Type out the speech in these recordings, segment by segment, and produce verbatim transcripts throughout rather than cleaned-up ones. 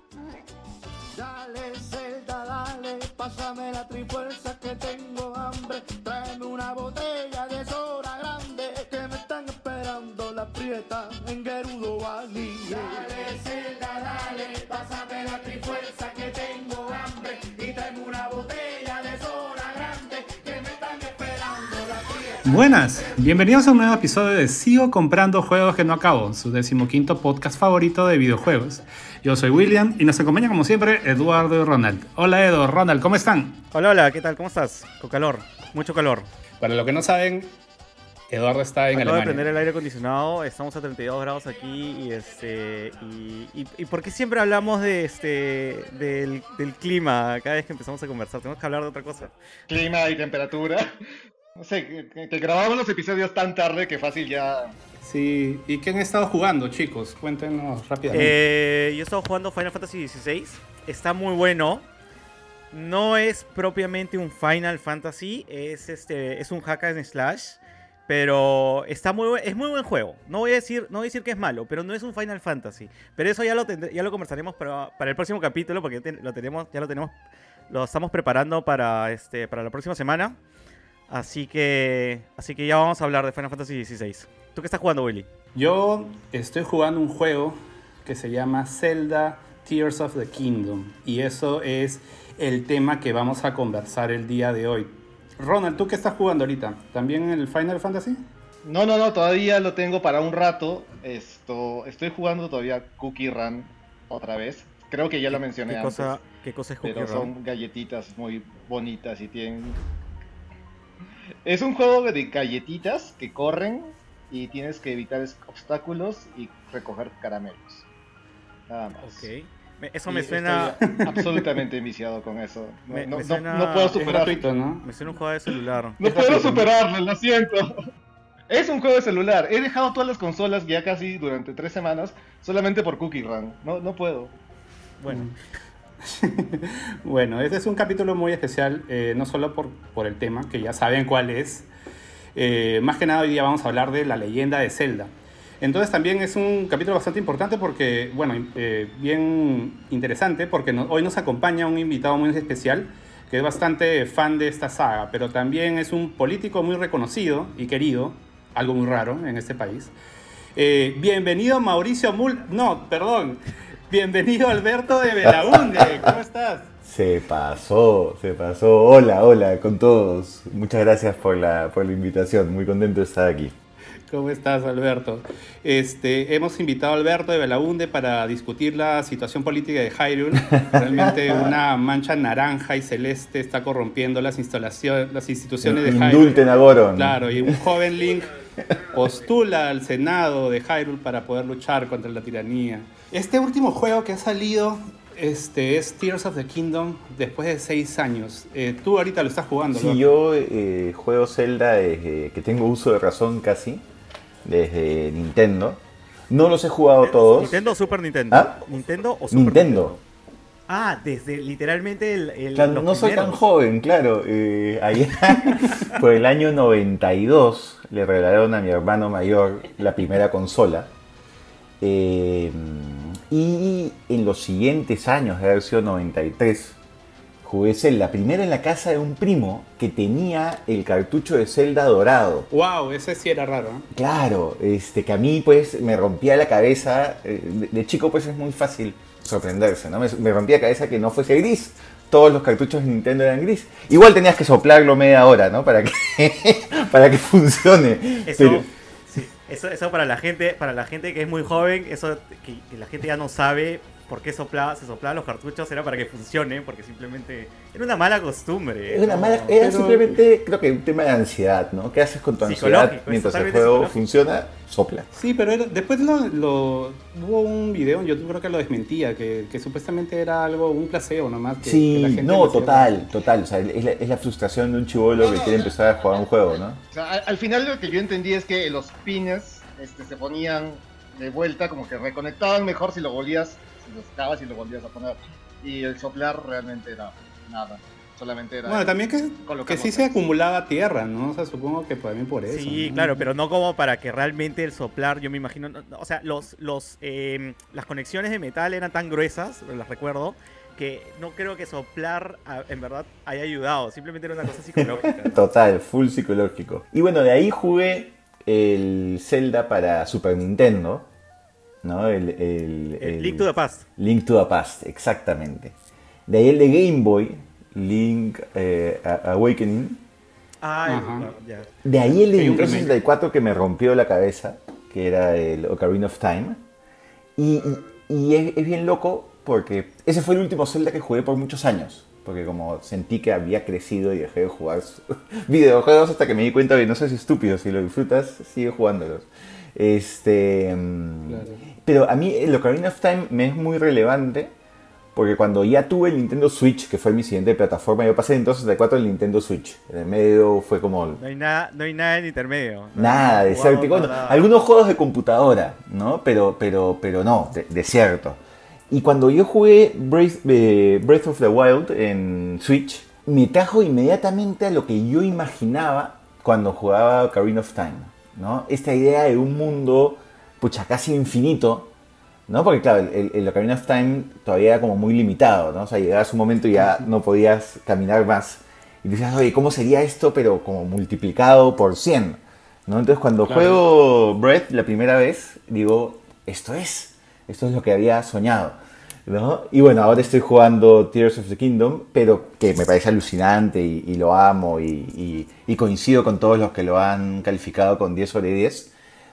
Dale, Zelda, dale, pásame la trifuerza que tengo hambre. Tráeme una botella de soda grande que me están esperando la prieta en Gerudo Valley. Dale, Zelda, dale, pásame la trifuerza que tengo hambre. Y tráeme una botella de soda grande que me están esperando la prieta. Buenas, bienvenidos a un nuevo episodio de Sigo comprando juegos que no acabo, su decimoquinto podcast favorito de videojuegos. Yo soy William y nos acompaña como siempre Eduardo y Ronald. Hola Edo, Ronald, ¿cómo están? Hola, hola, ¿qué tal? ¿Cómo estás? Con calor, mucho calor. Para los que no saben, Eduardo está en Acabo Alemania. de prender el aire acondicionado, estamos a treinta y dos grados aquí y este y, y, y ¿por qué siempre hablamos de este del, del clima cada vez que empezamos a conversar? Tenemos que hablar de otra cosa. Clima y temperatura. No sé, que, que grabamos los episodios tan tarde que fácil ya... Sí, ¿y qué han estado jugando, chicos? Cuéntenos rápidamente. Eh, yo he estado jugando Final Fantasy dieciséis, está muy bueno. No es propiamente un Final Fantasy, es este es un hack and slash, pero está muy buen, es muy buen juego. No voy a decir no voy a decir que es malo, pero no es un Final Fantasy. Pero eso ya lo tendré, ya lo conversaremos para, para el próximo capítulo porque te, lo tenemos ya lo tenemos lo estamos preparando para este para la próxima semana. Así que así que ya vamos a hablar de Final Fantasy dieciséis. ¿Tú qué estás jugando, Willy? Yo estoy jugando un juego que se llama Zelda Tears of the Kingdom y eso es el tema que vamos a conversar el día de hoy. Ronald, ¿tú qué estás jugando ahorita? ¿También en el Final Fantasy? No, no, no, todavía lo tengo para un rato. Esto, estoy jugando todavía Cookie Run otra vez. Creo que ya lo mencioné ¿Qué antes. cosa, ¿Qué cosa es Cookie Pero Run? son galletitas muy bonitas y tienen... Es un juego de galletitas que corren y tienes que evitar obstáculos y recoger caramelos. Nada más. Ok. Me- Eso Y me suena estoy absolutamente enviciado con eso. No, Me- no- me no- suena- no puedo Es superar. gratuito, ¿no? me suena un juego de celular. No Es puedo gratuito, ¿no? superarlo, lo siento. Es un juego de celular. He dejado todas las consolas ya casi durante tres semanas solamente por Cookie Run. No, no puedo. Bueno, Bueno, este es un capítulo muy especial, eh, no solo por, por el tema, que ya saben cuál es. Eh, más que nada hoy día vamos a hablar de la leyenda de Zelda. Entonces también es un capítulo bastante importante porque, bueno, eh, bien interesante porque no- hoy nos acompaña un invitado muy especial que es bastante fan de esta saga, pero también es un político muy reconocido y querido, algo muy raro en este país. Eh, bienvenido Mauricio Mul... No, perdón. Bienvenido Alberto de Belaunde. ¿Cómo estás? Se pasó, se pasó. Hola, hola con todos. Muchas gracias por la, por la invitación. Muy contento de estar aquí. ¿Cómo estás, Alberto? Este, hemos invitado a Alberto de Belaunde para discutir la situación política de Hyrule. Realmente una mancha naranja y celeste está corrompiendo las instalaciones, las instituciones de Hyrule. Indulten a Goron. Claro, y un joven Link postula al Senado de Hyrule para poder luchar contra la tiranía. Este último juego que ha salido este, es Tears of the Kingdom después de seis años. Eh, tú ahorita lo estás jugando, ¿no? Sí, yo eh, juego Zelda desde que tengo uso de razón casi, desde Nintendo. No los he jugado todos. ¿Nintendo o Super Nintendo? ¿Ah? ¿Nintendo o Super Nintendo. Ah, desde literalmente el... el Claro, los no soy tan primeros. joven, claro. Eh, allá, por el año noventa y dos, le regalaron a mi hermano mayor la primera consola. Eh, y en los siguientes años, de haber sido noventa y tres, jugué Zelda. Primero en la casa de un primo que tenía el cartucho de Zelda dorado. Wow, ese sí era raro, ¿eh? Claro, este, que a mí pues me rompía la cabeza. eh, De, de chico pues es muy fácil sorprenderse, ¿no? Me, me rompía la cabeza que no fuese gris. Todos los cartuchos de Nintendo eran gris. Igual tenías que soplarlo media hora, ¿no? Para que, para que funcione. Eso, Pero- sí, eso, eso para la gente, para la gente que es muy joven, eso que, que la gente ya no sabe por qué soplaba, se soplaban los cartuchos, era para que funcione, porque simplemente era una mala costumbre. Era, una ¿no? mala- era pero- simplemente, creo que un tema de ansiedad, ¿no? ¿Qué haces con tu ansiedad Psicológico, es mientras el totalmente juego psicológico. funciona? Sopla. Sí, pero era- después lo, lo- hubo un video en YouTube creo que lo desmentía, que, que supuestamente era algo, un placebo nomás. Que, que Sí, la gente no, lo hacía. total, total. O sea, es la, es la frustración de un chibolo que quiere empezar a jugar un juego, ¿no? O sea, al, al final lo que yo entendí es que los pines este, se ponían de vuelta, como que reconectaban mejor si lo volvías, si los sacabas y lo volvías a poner. Y el soplar realmente era nada. Solamente era Bueno, también que, colocar que sí se montañas. acumulaba tierra, ¿no? O sea, supongo que también por eso. Sí, ¿no? claro, pero no como para que realmente el soplar, yo me imagino, no, no, o sea, los, los, eh, las conexiones de metal eran tan gruesas, las recuerdo, que no creo que soplar a- en verdad haya ayudado, simplemente era una cosa psicológica. ¿no? Total, full psicológico. Y bueno, de ahí jugué el Zelda para Super Nintendo, ¿no? El, el- El el- Link to the Past. Link to the Past, exactamente. De ahí el de Game Boy, Link eh, A- Awakening. Ay, Ajá. no, ya. De ahí el de Hay un Nintendo remake. sesenta y cuatro que me rompió la cabeza, que era el Ocarina of Time. Y, y- y es, es bien loco porque ese fue el último Zelda que jugué por muchos años. Porque como sentí que había crecido y dejé de jugar su- videojuegos hasta que me di cuenta de que no seas estúpido, si lo disfrutas, sigue jugándolos. Este, mm, Claro. Pero a mí el Ocarina of Time me es muy relevante porque cuando ya tuve el Nintendo Switch, que fue mi siguiente plataforma, yo pasé entonces de cuatro al Nintendo Switch. En el medio fue como No hay nada, no hay nada en intermedio. ¿no? nada, No desértico. jugamos Bueno, nada. algunos juegos de computadora, ¿no? Pero, pero, pero no, de- desierto. Y cuando yo jugué Breath, eh, Breath of the Wild en Switch, me trajo inmediatamente a lo que yo imaginaba cuando jugaba Ocarina of Time, ¿no? Esta idea de un mundo, pucha, casi infinito, ¿no? Porque claro, el, el Ocarina of Time todavía era como muy limitado, ¿no? O sea, llegabas a un momento y ya no podías caminar más. Y dices, oye, ¿cómo sería esto? Pero como multiplicado por cien, ¿no? Entonces cuando Claro. juego Breath la primera vez, digo, esto es, esto es lo que había soñado, ¿no? Y bueno, ahora estoy jugando Tears of the Kingdom, pero que me parece alucinante y, y lo amo y, y- y coincido con todos los que lo han calificado con diez sobre diez,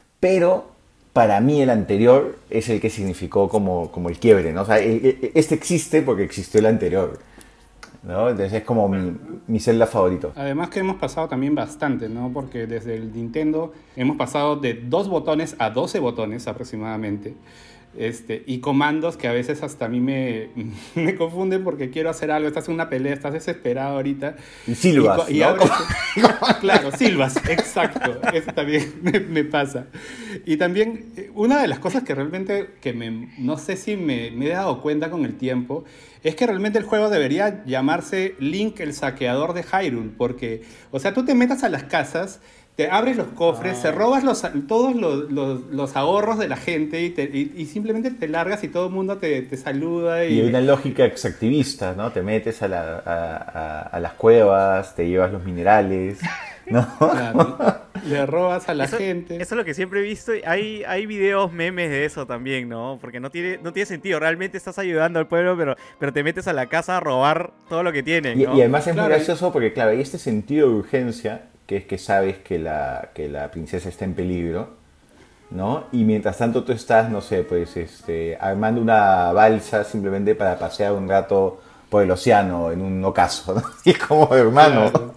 pero para mí el anterior es el que significó como, como el quiebre, ¿no? O sea, e- e- este existe porque existió el anterior, ¿no? Entonces es como mi, mi Zelda favorito. Además que hemos pasado también bastante, ¿no? Porque desde el Nintendo hemos pasado de dos botones a doce botones aproximadamente. Este, y comandos que a veces hasta a mí me, me confunden porque quiero hacer algo, estás en una pelea, estás desesperado ahorita. Y silbas, Y, co- y ¿no? abres- claro, silbas, exacto, eso también me, me pasa. Y también eh, una de las cosas que realmente, que me, no sé si me, me he dado cuenta con el tiempo, es que realmente el juego debería llamarse Link el saqueador de Hyrule, porque, o sea, tú te metas a las casas, te abres los cofres, Ah. se robas los, todos los, los- los ahorros de la gente y, te- y- y simplemente te largas y todo el mundo te, te saluda. Y Y, hay una lógica extractivista, ¿no? Te metes a, la- a- a- a las cuevas, te llevas los minerales, ¿no? claro, le robas a la Eso, gente. eso es lo que siempre he visto. y Hay, hay videos, memes de eso también, ¿no? Porque no tiene, no tiene sentido. Realmente estás ayudando al pueblo, pero, pero te metes a la casa a robar todo lo que tienen, Y, ¿no? y además es Claro, muy y- gracioso porque, claro, hay este sentido de urgencia, que es que sabes que la, que la princesa está en peligro, ¿no? Y mientras tanto tú estás, no sé, pues, este, armando una balsa simplemente para pasear un rato por el océano en un ocaso, ¿no? Y es como, hermano, Claro.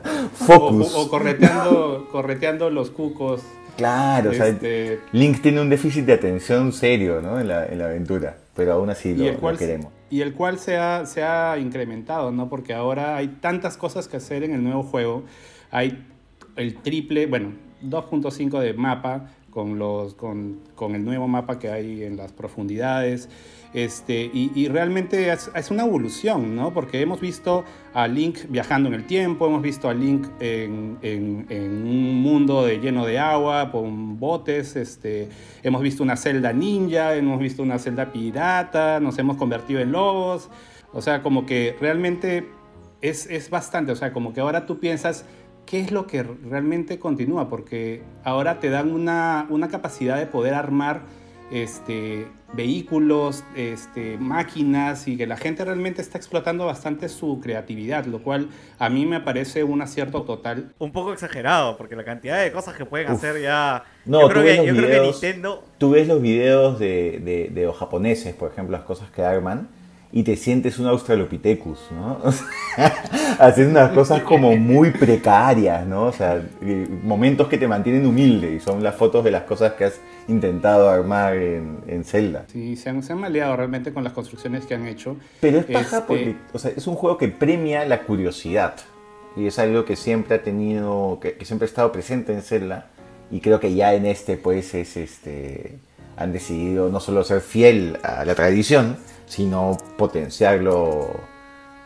focus. O, o correteando, correteando los cucos. Claro, o sea, Este, Link tiene un déficit de atención serio, ¿no? En la, en la aventura, pero aún así lo, y el lo cual, queremos. y el cual se ha, se ha incrementado, ¿no? Porque ahora hay tantas cosas que hacer en el nuevo juego. Hay el triple, bueno, dos punto cinco de mapa con, los, con, con el nuevo mapa que hay en las profundidades. Este, y, y realmente es, es una evolución, ¿no? Porque hemos visto a Link viajando en el tiempo, hemos visto a Link en, en- en un mundo de, lleno de agua, con botes, este, hemos visto una celda ninja, hemos visto una celda pirata, nos hemos convertido en lobos. O sea, como que realmente es, es bastante, o sea, como que ahora tú piensas qué es lo que realmente continúa, porque ahora te dan una, una capacidad de poder armar este, vehículos, este, máquinas, y que la gente realmente está explotando bastante su creatividad, lo cual a mí me parece un acierto total. Un poco exagerado, porque la cantidad de cosas que pueden Uf. hacer ya... No, yo tú creo, ves que, los yo creo que videos- Nintendo... Tú ves los videos de, de, de los japoneses, por ejemplo, las cosas que arman, y te sientes un Australopithecus, ¿no? O sea, haciendo unas cosas como muy precarias, ¿no? O sea, eh, momentos que te mantienen humilde, y son las fotos de las cosas que has intentado armar en, en Zelda. Sí, se han, se han maleado realmente con las construcciones que han hecho. Pero es paja Este- porque, o sea, es un juego que premia la curiosidad, y es algo que siempre ha tenido, que, que siempre ha estado presente en Zelda, y creo que ya en este, pues, es este, han decidido no solo ser fiel a la tradición, sino potenciarlo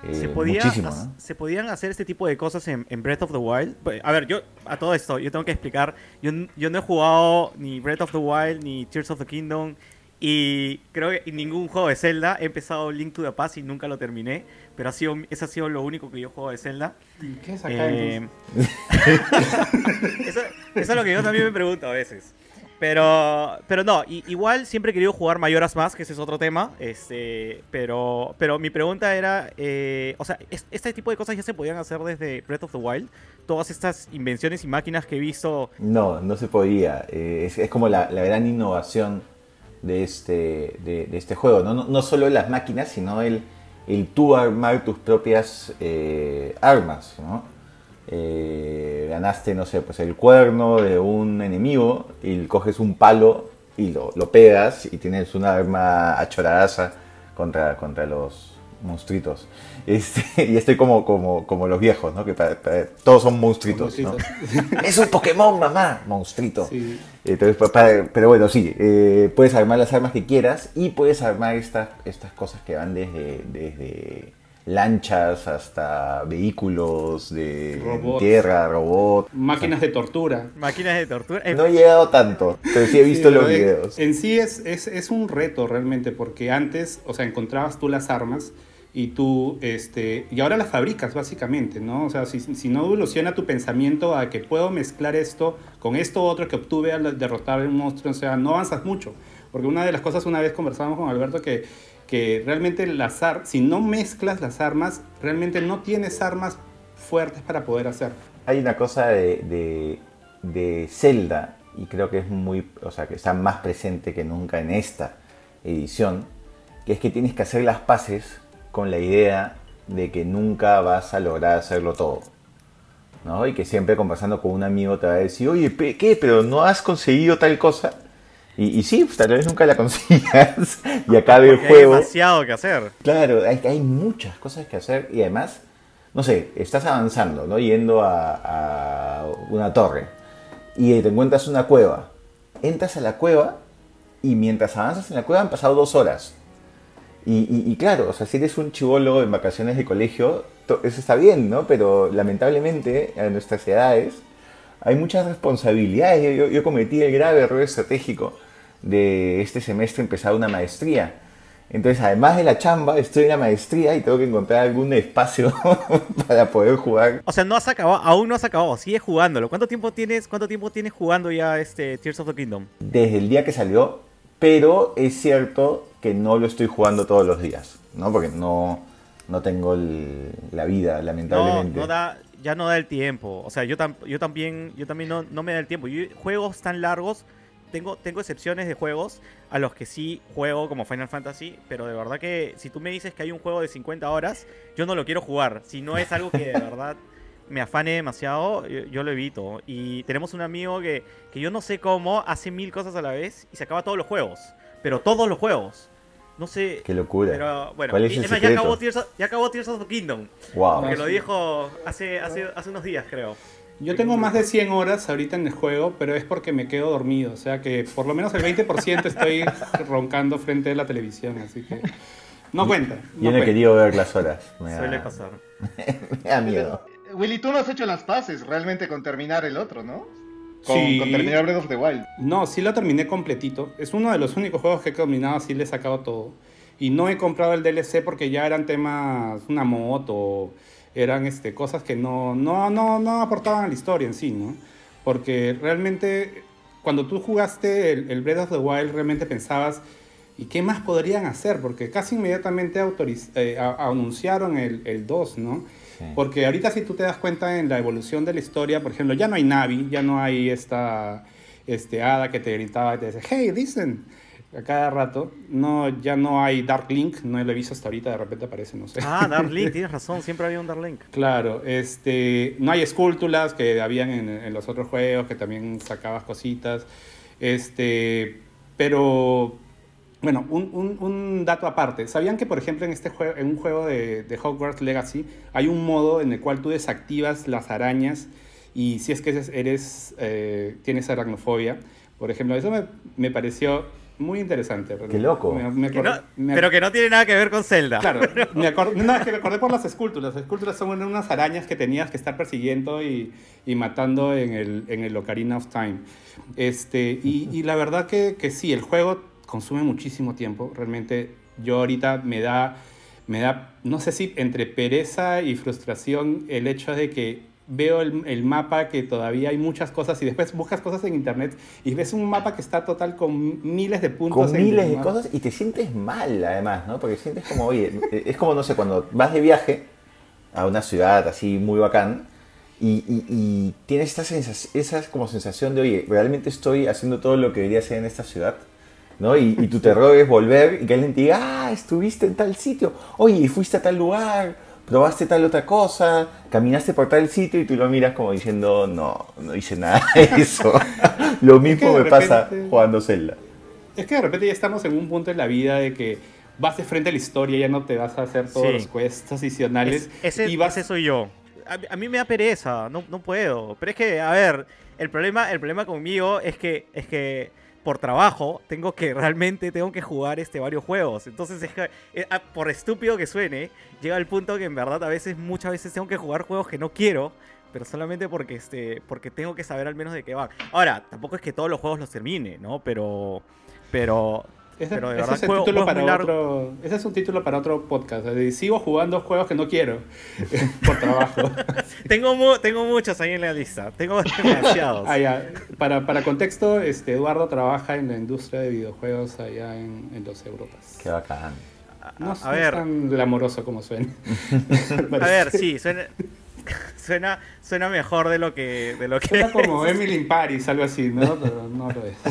eh, Se, podía, muchísimo, ha- ¿no? se podían hacer este tipo de cosas en, en Breath of the Wild. Pues, a ver, yo a todo esto, yo tengo que explicar. Yo, n- yo no he jugado ni Breath of the Wild ni Tears of the Kingdom. Y creo que en ningún juego de Zelda he empezado Link to the Past y nunca lo terminé. Pero ha sido, ese ha sido lo único que yo juego de Zelda. ¿Qué es acá Eh, entonces? eso, eso es lo que yo también me pregunto a veces. Pero, pero no, i- igual siempre he querido jugar Majora's Mask, que ese es otro tema. Este, pero, pero mi pregunta era, eh, o sea, es- este tipo de cosas ya se podían hacer desde Breath of the Wild. Todas estas invenciones y máquinas que he visto. No, no se podía. Eh, es, es como la, la gran innovación de este, de, de este juego. ¿no? No, no solo las máquinas, sino el, el tú armar tus propias eh, armas. ¿no? Eh, ganaste, no sé, pues el cuerno de un enemigo y coges un palo y lo, lo pegas y tienes una arma achoradaza contra, contra los monstruitos. Este, y estoy como, como, como los viejos, ¿no? Que pa- pa- todos son monstruitos, ¿no? Es un Pokémon, mamá, monstruito. Sí. Entonces, pa- pa- pero bueno, sí, eh, puedes armar las armas que quieras y puedes armar estas, estas cosas que van desde, desde lanchas hasta vehículos de Robots. tierra, robot. Máquinas de tortura. Máquinas de tortura. Eh, No he llegado tanto, pero sí he visto Sí, los pero, eh, videos. En sí es, es, es un reto realmente, porque antes, o sea, encontrabas tú las armas y tú, este, y ahora las fabricas básicamente, ¿no? O sea, si, si no evoluciona tu pensamiento a que puedo mezclar esto con esto otro que obtuve al derrotar a un monstruo, o sea, no avanzas mucho. Porque una de las cosas, una vez conversábamos con Alberto, que, que realmente las ar si no mezclas las armas, realmente no tienes armas fuertes para poder hacer. Hay una cosa de, de, de Zelda, y creo que es muy, o sea, que está más presente que nunca en esta edición, que es que tienes que hacer las paces con la idea de que nunca vas a lograr hacerlo todo, ¿no? Y que siempre conversando con un amigo te va a decir, oye, pe- ¿qué? ¿Pero no has conseguido tal cosa? Y, y sí, pues, tal vez nunca la consigas y acabe el porque hay juego. demasiado que hacer. Claro, hay, hay muchas cosas que hacer y además, no sé, estás avanzando, ¿no? Yendo a, a una torre y te encuentras una cueva. Entras a la cueva y mientras avanzas en la cueva han pasado dos horas. Y, y, y claro, o sea, si eres un chibolo en vacaciones de colegio, to- eso está bien, ¿no? Pero lamentablemente a nuestras edades hay muchas responsabilidades. Yo, yo- yo cometí el grave error estratégico de este semestre empezar una maestría. Entonces, además de la chamba, estoy en la maestría y tengo que encontrar algún espacio para poder jugar. O sea, no has acabado, aún no has acabado, sigues jugándolo. ¿Cuánto tiempo tienes, cuánto tiempo tienes jugando ya este Tears of the Kingdom? Desde el día que salió, pero es cierto que no lo estoy jugando todos los días, ¿no? Porque no, no tengo el- la vida, No, lamentablemente. no da, ya no da el tiempo. O sea, yo, tam- yo también, yo también no, no me da el tiempo. Yo, juegos tan largos, tengo, tengo excepciones de juegos a los que sí juego como Final Fantasy, pero de verdad que si tú me dices que hay un juego de cincuenta horas, yo no lo quiero jugar. Si no es algo que de verdad me afane demasiado, yo, yo lo evito. Y tenemos un amigo que, que yo no sé cómo hace mil cosas a la vez y se acaba todos los juegos. Pero todos los juegos. No sé. Qué locura. Pero bueno, ¿Cuál es y- el es más, ya secreto? acabó, Tears of, ya acabó Tears of the Kingdom. Wow. Que No, lo sí. dijo hace, hace, hace unos días, creo. Yo tengo más de cien horas ahorita en el juego, pero es porque me quedo dormido. O sea que por lo menos el veinte por ciento estoy roncando frente a la televisión, así que no cuenta. Yo No no he cuenta. querido ver las horas. Me da, Suele pasar. me da miedo. Willy, tú no has hecho las paces realmente con terminar el otro, ¿no? Con, Sí. con terminar Breath of the Wild. No, sí lo terminé completito. Es uno de los únicos juegos que he terminado, así le he sacado todo. Y no he comprado el D L C porque ya eran temas, una moto, eran este, cosas que no, no, no, no aportaban a la historia en sí, ¿no? Porque realmente, cuando tú jugaste el, el Breath of the Wild, realmente pensabas, ¿y qué más podrían hacer? Porque casi inmediatamente autoriz- eh, a- anunciaron el, el dos, ¿no? Sí. Porque ahorita si tú te das cuenta en la evolución de la historia, por ejemplo, ya no hay Navi, ya no hay esta este, hada que te gritaba y te decía, hey, listen, a cada rato. No, ya no hay Dark Link, no lo he visto hasta ahorita, de repente aparece, no sé. Ah, Dark Link, tienes razón, siempre había un Dark Link. Claro, este, no hay esculturas que habían en, en los otros juegos, que también sacabas cositas. Este, pero, bueno, un, un, un dato aparte. ¿Sabían que, por ejemplo, en, este juego, en un juego de, de Hogwarts Legacy hay un modo en el cual tú desactivas las arañas y si es que eres, eres, eh, tienes aracnofobia? Por ejemplo, eso me, me pareció Muy interesante. Qué loco. Me- me Que acordé- no- me- pero que no tiene nada que ver con Zelda. Claro, me acordé, no, es que me acordé por las esculturas. Las esculturas son unas arañas que tenías que estar persiguiendo y, y matando en el, en el Ocarina of Time. Este, y, y la verdad que, que sí, el juego consume muchísimo tiempo. Realmente yo ahorita me da, me da, no sé si entre pereza y frustración el hecho de que veo el, el mapa que todavía hay muchas cosas y después buscas cosas en internet y ves un mapa que está total con miles de puntos. Con en miles el de mapa. cosas y te sientes mal además, ¿no? Porque sientes como, oye, es como, no sé, cuando vas de viaje a una ciudad así muy bacán y, y, y tienes esta sensación, esa como sensación de, oye, realmente estoy haciendo todo lo que debería hacer en esta ciudad, ¿no? Y, y tu terror es volver y que alguien te diga, ah, estuviste en tal sitio, oye, fuiste a tal lugar, probaste tal otra cosa, caminaste por tal sitio y tú lo miras como diciendo, no, no hice nada de eso. Lo mismo de me pasa repente- jugando Zelda. Es que de repente ya estamos en un punto en la vida de que vas de frente a la historia, ya no te vas a hacer todos Sí. los quests adicionales. Es- ese, y vas, ese soy yo. A, a mí me da pereza, no, no puedo. Pero es que, a ver, el problema, el problema conmigo es que, es que por trabajo tengo que realmente tengo que jugar este varios juegos. Entonces, es que, eh, ah, por estúpido que suene, llega el punto que en verdad a veces, muchas veces tengo que jugar juegos que no quiero, pero solamente porque este, porque tengo que saber al menos de qué van. Ahora, tampoco es que todos los juegos los termine, ¿no? Pero, pero, ese, pero de ese verdad es el juego- título juegos muy para largos. otro, ese es un título para otro podcast. Es decir, sigo jugando juegos que no quiero por trabajo. Tengo, mu- tengo muchos ahí en la lista. Tengo demasiados. Ah, ya. Para, para contexto, este, Eduardo trabaja en la industria de videojuegos allá en, en los Europas. Qué bacán. No, a, es- a no es ver, tan glamoroso como suena. a ver, sí, suena, suena, suena mejor de lo que, de lo que Suena como es. Emily in Paris, algo así, ¿no? Pero no lo es.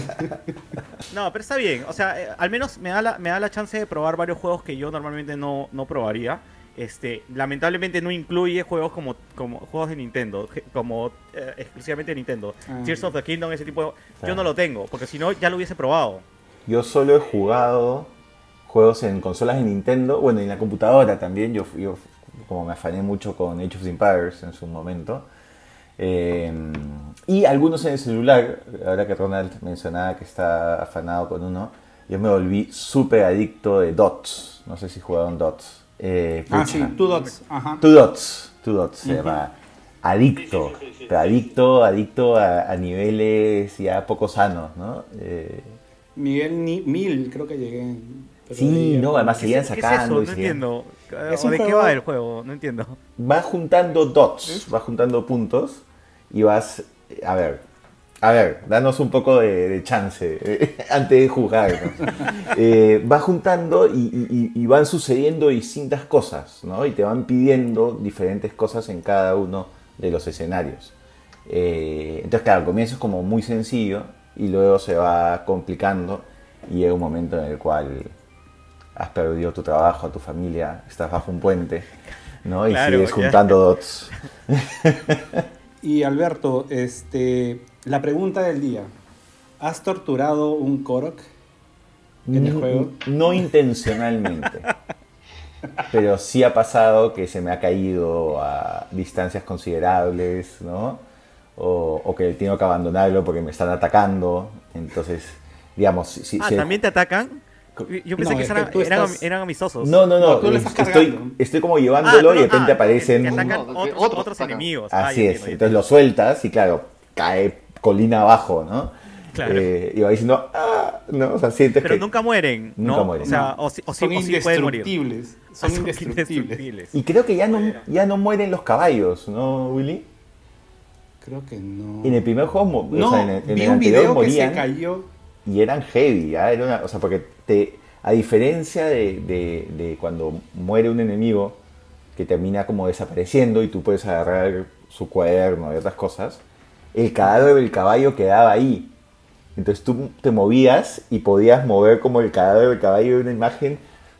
No, pero está bien. O sea, eh, al menos me da, la, me da la chance de probar varios juegos que yo normalmente no, no probaría. Este, lamentablemente no incluye juegos como, como juegos de Nintendo, je- como eh, exclusivamente de Nintendo. Ah. Tears of the Kingdom, ese tipo de... Claro. Yo no lo tengo, porque si no ya lo hubiese probado. Yo solo he jugado juegos en consolas de Nintendo, bueno, y en la computadora también. Yo, yo como me afané mucho con Age of Empires en su momento. Eh, y algunos en el celular, ahora que Ronald mencionaba que está afanado con uno, yo me volví súper adicto de Dots. No sé si jugaron Dots. Eh, Ah, pucha. sí, Two Dots. Ajá. Two Dots, Two Dots se llama. Adicto, pero adicto, adicto a, a niveles ya poco sanos, ¿no? Eh, Miguel Ni- Mil, creo que llegué. pero Sí, ahí- no, además ¿Qué, seguían es- qué es sacando. eso? y No seguían- entiendo. Es ¿O un ¿De qué juego- va el juego? No entiendo. Vas juntando dots, vas juntando puntos y vas, a ver, a ver, danos un poco de, de chance eh, antes de jugar, ¿no? Eh, vas juntando y, y- y van sucediendo distintas cosas, ¿no? Y te van pidiendo diferentes cosas en cada uno de los escenarios. Eh, entonces, claro, al comienzo es como muy sencillo y luego se va complicando y llega un momento en el cual has perdido tu trabajo, tu familia, estás bajo un puente, ¿no? Y Claro, sigues ya. juntando dots. Y Alberto, este, la pregunta del día. ¿Has torturado un Korok en el Mm, juego? No intencionalmente. Pero sí ha pasado que se me ha caído a distancias considerables, ¿no? O, o que tengo que abandonarlo porque me están atacando. Entonces, digamos, si, si- Ah, si- ¿también te atacan? Yo pensé No, que es eran, que tú eran, estás- eran amistosos. No, no, no. No, tú lo estás estoy, cargando. estoy como Ah, llevándolo tú y de lo- repente ah, aparecen... te atacan No, de que otros, otros otros atacan. enemigos. Ah, Así ya es. entiendo, ya Entonces lo sueltas y claro, cae colina abajo, ¿no? Claro. Eh, y va diciendo, ah, no, o sea, sientes Pero que... nunca mueren, ¿no? Nunca mueren. O sea, No. o, sí- o sí, Son o sí pueden morir. indestructibles. Ah, Son indestructibles. Y creo que ya no, ya no mueren los caballos, ¿no, Willy? Creo que no. En el primer juego, mo- No, o sea, en el, en vi el un anterior video que morían se cayó. y eran heavy, ¿ah? Era una- o sea, porque te, a diferencia de, de- de cuando muere un enemigo que termina como desapareciendo y tú puedes agarrar su cuaderno y otras cosas, el cadáver del caballo quedaba ahí. Entonces tú te movías y podías mover como el cadáver del caballo de una imagen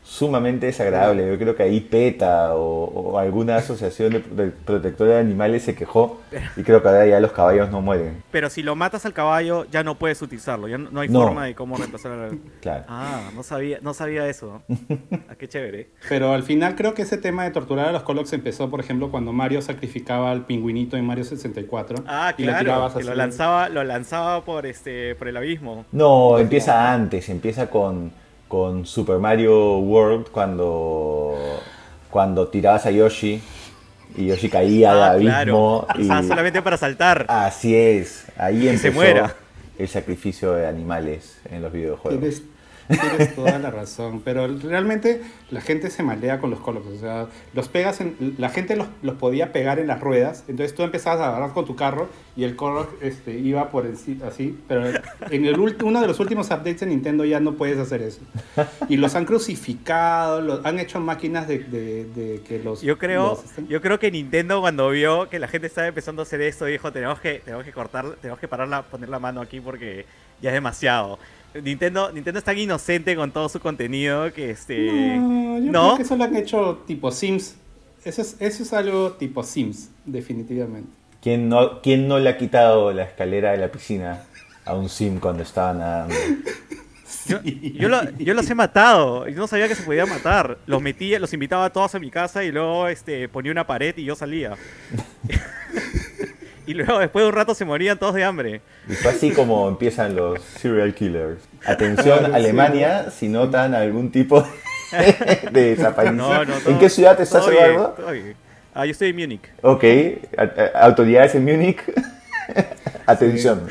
sumamente desagradable. Yo creo que ahí PETA o, o alguna asociación de, de protectores de animales se quejó y creo que ahora ya los caballos no mueren. Pero si lo matas al caballo, ya no puedes utilizarlo, ya no, no hay No. forma de cómo reemplazar al... Claro. Ah, no sabía, no sabía eso. Ah, qué chévere. Pero al final creo que ese tema de torturar a los Colox empezó, por ejemplo, cuando Mario sacrificaba al pingüinito en Mario sesenta y cuatro. Ah, y le claro, tirabas que así. lo lanzaba, lo lanzaba por este, por el abismo. No, empieza antes, empieza con, con Super Mario World cuando, cuando tirabas a Yoshi y Yoshi caía Ah, al abismo. claro. Y... Ah, solamente para saltar. Así es, ahí Que empezó se muera. el sacrificio de animales en los videojuegos. Tienes, tienes toda la razón, pero realmente la gente se maldea con los Colox, o sea, los pegas en, la gente los, los podía pegar en las ruedas, entonces tú empezabas a agarrar con tu carro y el Colox este, iba por encima, así, pero en el ult- uno de los últimos updates de Nintendo ya no puedes hacer eso. Y los han crucificado, los, han hecho máquinas de, de, de que los... Yo creo, los estén- yo creo que Nintendo cuando vio que la gente estaba empezando a hacer esto dijo tenemos que, tenemos que cortar, tenemos que parar la, poner la mano aquí porque ya es demasiado. Nintendo, Nintendo es tan inocente con todo su contenido que este. No, yo ¿No? creo que eso lo han hecho tipo Sims. Eso es, eso es algo tipo Sims, definitivamente. ¿Quién no, ¿Quién no le ha quitado la escalera de la piscina a un sim cuando estaba nadando? Yo, yo, lo- yo los he matado. Yo no sabía que se podía matar. Los metía, los invitaba a todos a mi casa y luego este, ponía una pared y yo salía. Y luego después de un rato se morían todos de hambre. Y fue así como empiezan los serial killers. Atención, Claro, Alemania, si notan algún tipo de desaparición. No, no, ¿En todo- qué ciudad estás, todo bien, Eduardo? todo bien. Ah, yo estoy en Múnich. Ok, a- a- autoridades en Múnich, atención.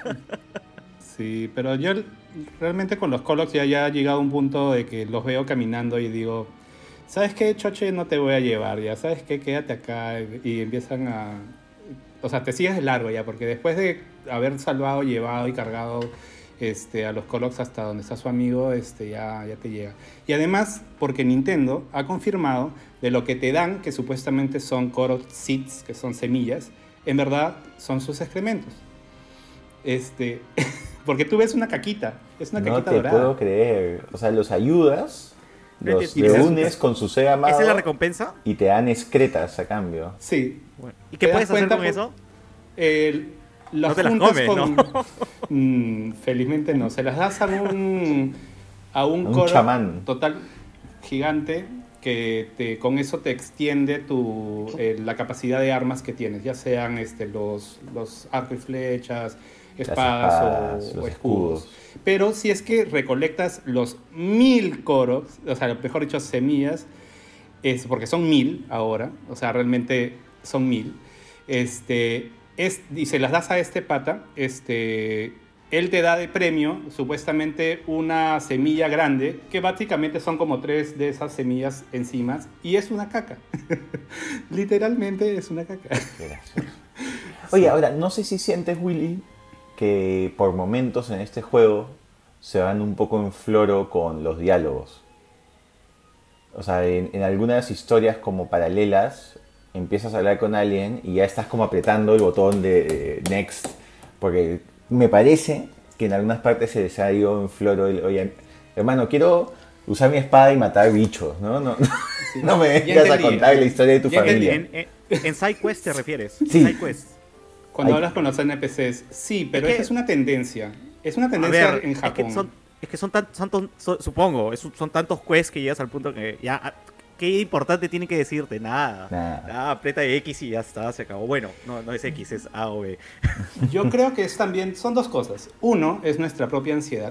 Sí, pero yo realmente con los Colox ya, ya he llegado a un punto de que los veo caminando y digo, ¿sabes qué, Choche? No te voy a llevar ya, ¿sabes qué? Quédate acá. Y empiezan a... O sea, te sigues de largo ya, porque después de haber salvado, llevado y cargado este, a los Colox hasta donde está su amigo, este, ya, ya te llega. Y además, porque Nintendo ha confirmado de lo que te dan, que supuestamente son Colox Seeds, que son semillas, en verdad son sus excrementos. Este, porque tú ves una caquita, es una No caquita te dorada. puedo creer. O sea, los ayudas, No los entiendo. reúnes con su ser amado ¿Esa es la recompensa? y te dan excretas a cambio. Sí. Bueno. ¿Y qué ¿Te das puedes hacer cuenta con por- eso? El, las No te las juntas comes, con- ¿no? Mm, felizmente no. Se las das a un a un, A un coro chamán. total gigante que te, con eso te extiende tu eh, la capacidad de armas que tienes, ya sean este los los arco y flechas, espadas, espadas, o, los o escudos. escudos. Pero si es que recolectas los mil coros, o sea, mejor dicho, semillas, es porque son mil ahora, o sea, realmente son mil. Este, es, y se las das a este pata, este, él te da de premio supuestamente una semilla grande, que básicamente son como tres de esas semillas encima, y es una caca. Literalmente es una caca. Qué gracioso. Oye, ahora, no sé si sientes, Willy, que por momentos en este juego se van un poco en floro con los diálogos. O sea, en, en algunas historias como paralelas, empiezas a hablar con alguien y ya estás como apretando el botón de eh, next, porque me parece que en algunas partes se les ha ido en floro el, oye, hermano, quiero usar mi espada y matar bichos, ¿no? No, no me Ya vengas a entendí. contar la historia de tu Ya familia. En, en, en SideQuest te refieres. Sí. SideQuest. Cuando Ay. hablas con los N P Cs, sí, pero Es que- esa es una tendencia. Es una A tendencia ver, en es Japón. que son, es que son tan, son ton- so- supongo, es- son tantos quests que llegas al punto que ya, ah, ¿qué importante tiene que decirte? Nada. Nada. Ah, aprieta X y ya está, se acabó. Bueno, no, no es X, es A o B. Yo creo que es también, son dos cosas. Uno, es nuestra propia ansiedad.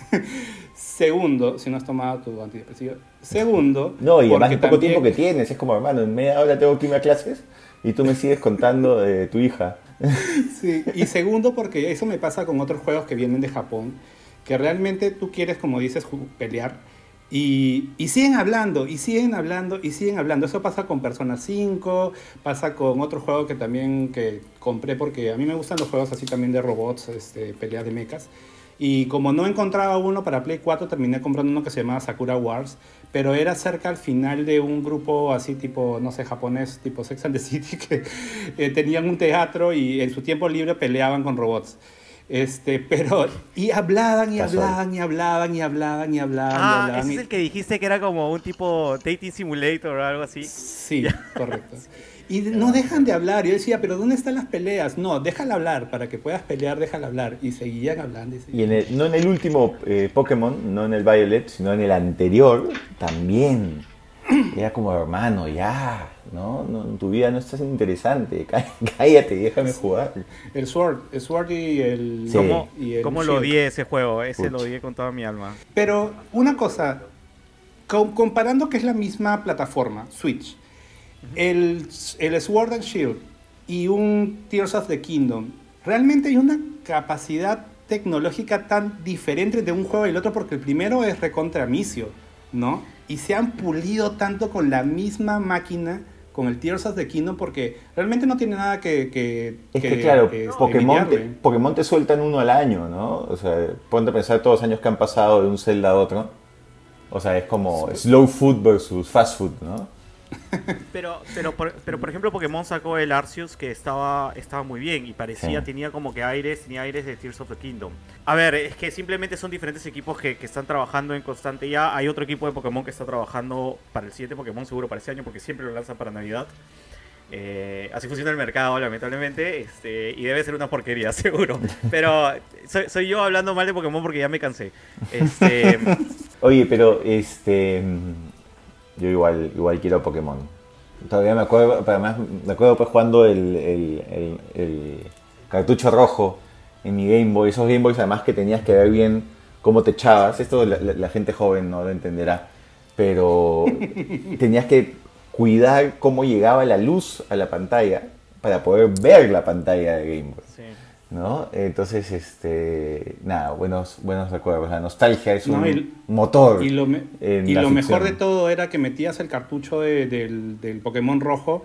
Segundo, si no has tomado tu antidepresivo. Segundo, No, y además porque el poco también- tiempo que tienes, es como, hermano, en media hora tengo que irme a clases y tú me sigues contando de tu hija. Sí, y segundo, porque eso me pasa con otros juegos que vienen de Japón, que realmente tú quieres, como dices, ju- pelear, y, y siguen hablando, y siguen hablando, y siguen hablando. Eso pasa con Persona cinco, pasa con otro juego que también que compré, porque a mí me gustan los juegos así también de robots, este, peleas de mechas. Y como no encontraba uno para Play cuatro, terminé comprando uno que se llamaba Sakura Wars, pero era cerca al final de un grupo así tipo, no sé, japonés, tipo Sex and the City, que eh, tenían un teatro y en su tiempo libre peleaban con robots. Este, pero, y hablaban y Casual. hablaban y hablaban y hablaban y hablaban. y Ah, hablaban ese y- es el que dijiste que era como un tipo dating simulator o algo así. Sí, correcto. Y no dejan de hablar. Yo decía, pero ¿dónde están las peleas? No, déjala hablar, para que puedas pelear, déjala hablar. Y seguían hablando. Y Y seguían. en el- no en el último eh, Pokémon, no en el Violet, sino en el anterior, también. Era como, hermano, ya, ¿no? No, tu vida no está siendo interesante. Cá- Cállate y déjame jugar. El Sword, el Sword y el... Sí. ¿Cómo, y el cómo lo Shield. odié ese juego? Ese Puch. lo odié con toda mi alma. Pero una cosa, co- comparando que es la misma plataforma, Switch, el, el Sword and Shield y un Tears of the Kingdom, realmente hay una capacidad tecnológica tan diferente de un juego y el otro porque el primero es recontra misio, ¿no? Y se han pulido tanto con la misma máquina con el Tears of the Kingdom porque realmente no tiene nada que... que Es que, que, claro, este, Pokémon, te, envidiarle. Pokémon te sueltan uno al año, ¿no? O sea, ponte a pensar todos los años que han pasado de un Zelda a otro. O sea, es como slow food versus fast food, ¿no? Pero, pero, por, pero por ejemplo, Pokémon sacó el Arceus que estaba, estaba muy bien y parecía, Sí. tenía como que aires, tenía aires de Tears of the Kingdom. A ver, es que simplemente son diferentes equipos que, que están trabajando en constante ya. Hay otro equipo de Pokémon que está trabajando para el siguiente Pokémon seguro para este año porque siempre lo lanzan para Navidad. Eh, así funciona el mercado, lamentablemente, este, y debe ser una porquería, seguro. Pero soy, soy yo hablando mal de Pokémon porque ya me cansé. Este, Oye, pero este. Yo igual, igual quiero Pokémon. Todavía me acuerdo, pero además me acuerdo pues jugando el, el, el, el cartucho rojo en mi Game Boy. Esos Game Boys además que tenías que ver bien cómo te echabas. Esto la, la- la gente joven no lo entenderá. Pero tenías que cuidar cómo llegaba la luz a la pantalla para poder ver la pantalla de Game Boy. sí. ¿No? Entonces, este, nada, buenos, buenos recuerdos. La nostalgia es un No, y- motor. Y lo, me- en y la lo mejor ficción. de todo era que metías el cartucho de- del, del Pokémon rojo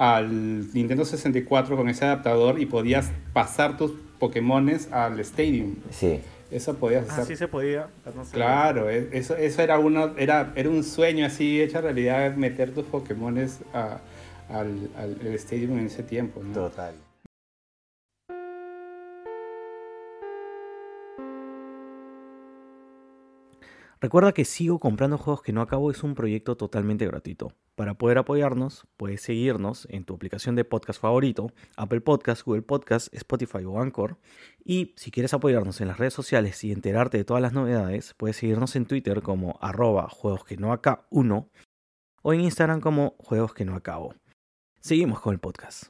al Nintendo sesenta y cuatro con ese adaptador y podías pasar tus Pokémones al Stadium. Sí. Eso podías Ah, hacer. sí se podía. No sé. Claro, e- eso, eso era, uno, era, era un sueño así hecho realidad meter tus Pokémones a- al, al, al Stadium en ese tiempo, ¿no? Total. Recuerda que Sigo Comprando Juegos que no acabo es un proyecto totalmente gratuito. Para poder apoyarnos, puedes seguirnos en tu aplicación de podcast favorito, Apple Podcast, Google Podcast, Spotify o Anchor. Y si quieres apoyarnos en las redes sociales y enterarte de todas las novedades, puedes seguirnos en Twitter como arroba juegos que no acá uno o en Instagram como juegos que no acabo. Seguimos con el podcast.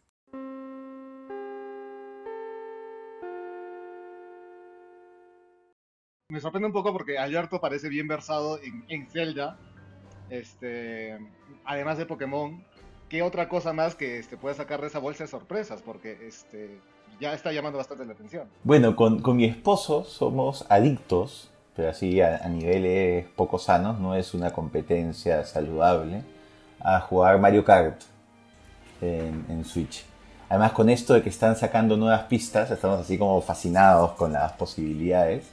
Me sorprende un poco porque Alberto parece bien versado en, en Zelda. Este, además de Pokémon, ¿qué otra cosa más que este, puede sacar de esa bolsa de sorpresas? Porque este, ya está llamando bastante la atención. Bueno, con, con mi esposo somos adictos, pero así a, a niveles poco sanos, no es una competencia saludable, a jugar Mario Kart en, en Switch. Además, con esto de que están sacando nuevas pistas, estamos así como fascinados con las posibilidades.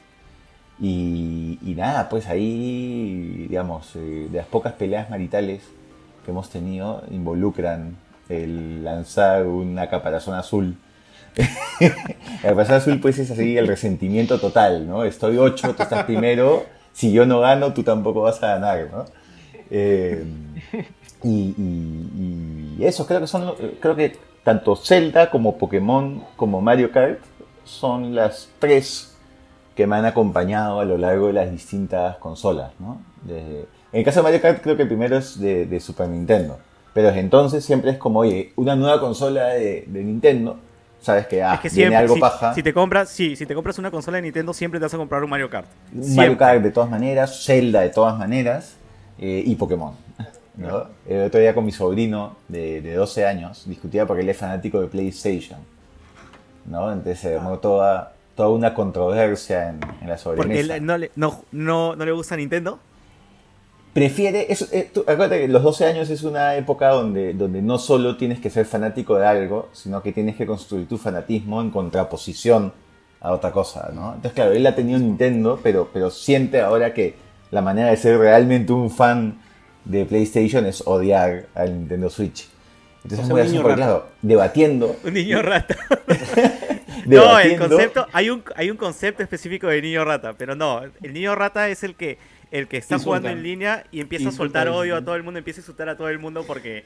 Y, y nada, pues ahí, digamos, eh, de las pocas peleas maritales que hemos tenido, involucran el lanzar una caparazón azul. La caparazón azul pues es así el resentimiento total, ¿no? Estoy ocho, tú estás primero, si yo no gano, tú tampoco vas a ganar, ¿no? Eh, y, y- y eso, creo que son, creo que tanto Zelda como Pokémon como Mario Kart son las tres que me han acompañado a lo largo de las distintas consolas, ¿no? Desde- en el caso de Mario Kart creo que el primero es de, de Super Nintendo, pero desde entonces siempre es como, oye, una nueva consola de, de Nintendo, sabes que, ah, Es que viene siempre, algo si, paja, si te compras, sí, si te compras una consola de Nintendo, siempre te vas a comprar un Mario Kart. Mario Siempre. Kart de todas maneras, Zelda de todas maneras, eh, y Pokémon, ¿no? El otro día con mi sobrino de, de doce años discutía porque él es fanático de PlayStation, ¿no? Entonces se armó toda, toda una controversia en, en la Porque sobremesa. él no le, no, no, no le gusta Nintendo. Prefiere, es, eh, tú- acuérdate que los doce años es una época donde, donde no solo tienes que ser fanático de algo, sino que tienes que construir tu fanatismo en contraposición a otra cosa, ¿no? Entonces, claro, él ha tenido Nintendo, pero, pero siente ahora que la manera de ser realmente un fan de PlayStation es odiar al Nintendo Switch. Entonces O es sea, muy un niño gracioso porque, rata. claro, debatiendo, Un niño rata. No, el debatiendo. concepto, hay un, hay un concepto específico de niño rata, pero no, el niño rata es el que, el que está Insulta. jugando en línea y empieza Insulta a soltar al- odio a todo el mundo, empieza a insultar a todo el mundo porque,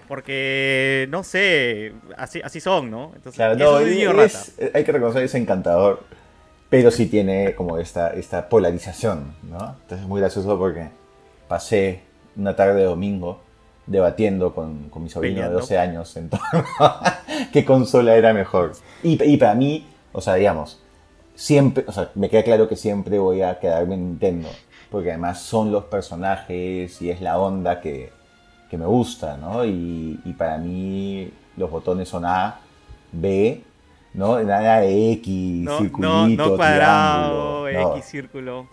porque no sé, así, así son, ¿no? Entonces, Claro, eso no, es el niño es- rata. hay que reconocer, es encantador, pero sí tiene como esta, esta polarización, ¿no? Entonces es muy gracioso porque pasé una tarde de domingo debatiendo con, con mi sobrino Peleando. de doce años en torno a qué consola era mejor. Y, y para mí, o sea, digamos, siempre, o sea, me queda claro que siempre voy a quedarme en Nintendo, porque además son los personajes y es la onda que, que me gusta, ¿no? Y, y para mí los botones son A, B, ¿no? Nada de X, No, circulito, no, no cuadrado, triángulo. No. X, círculo.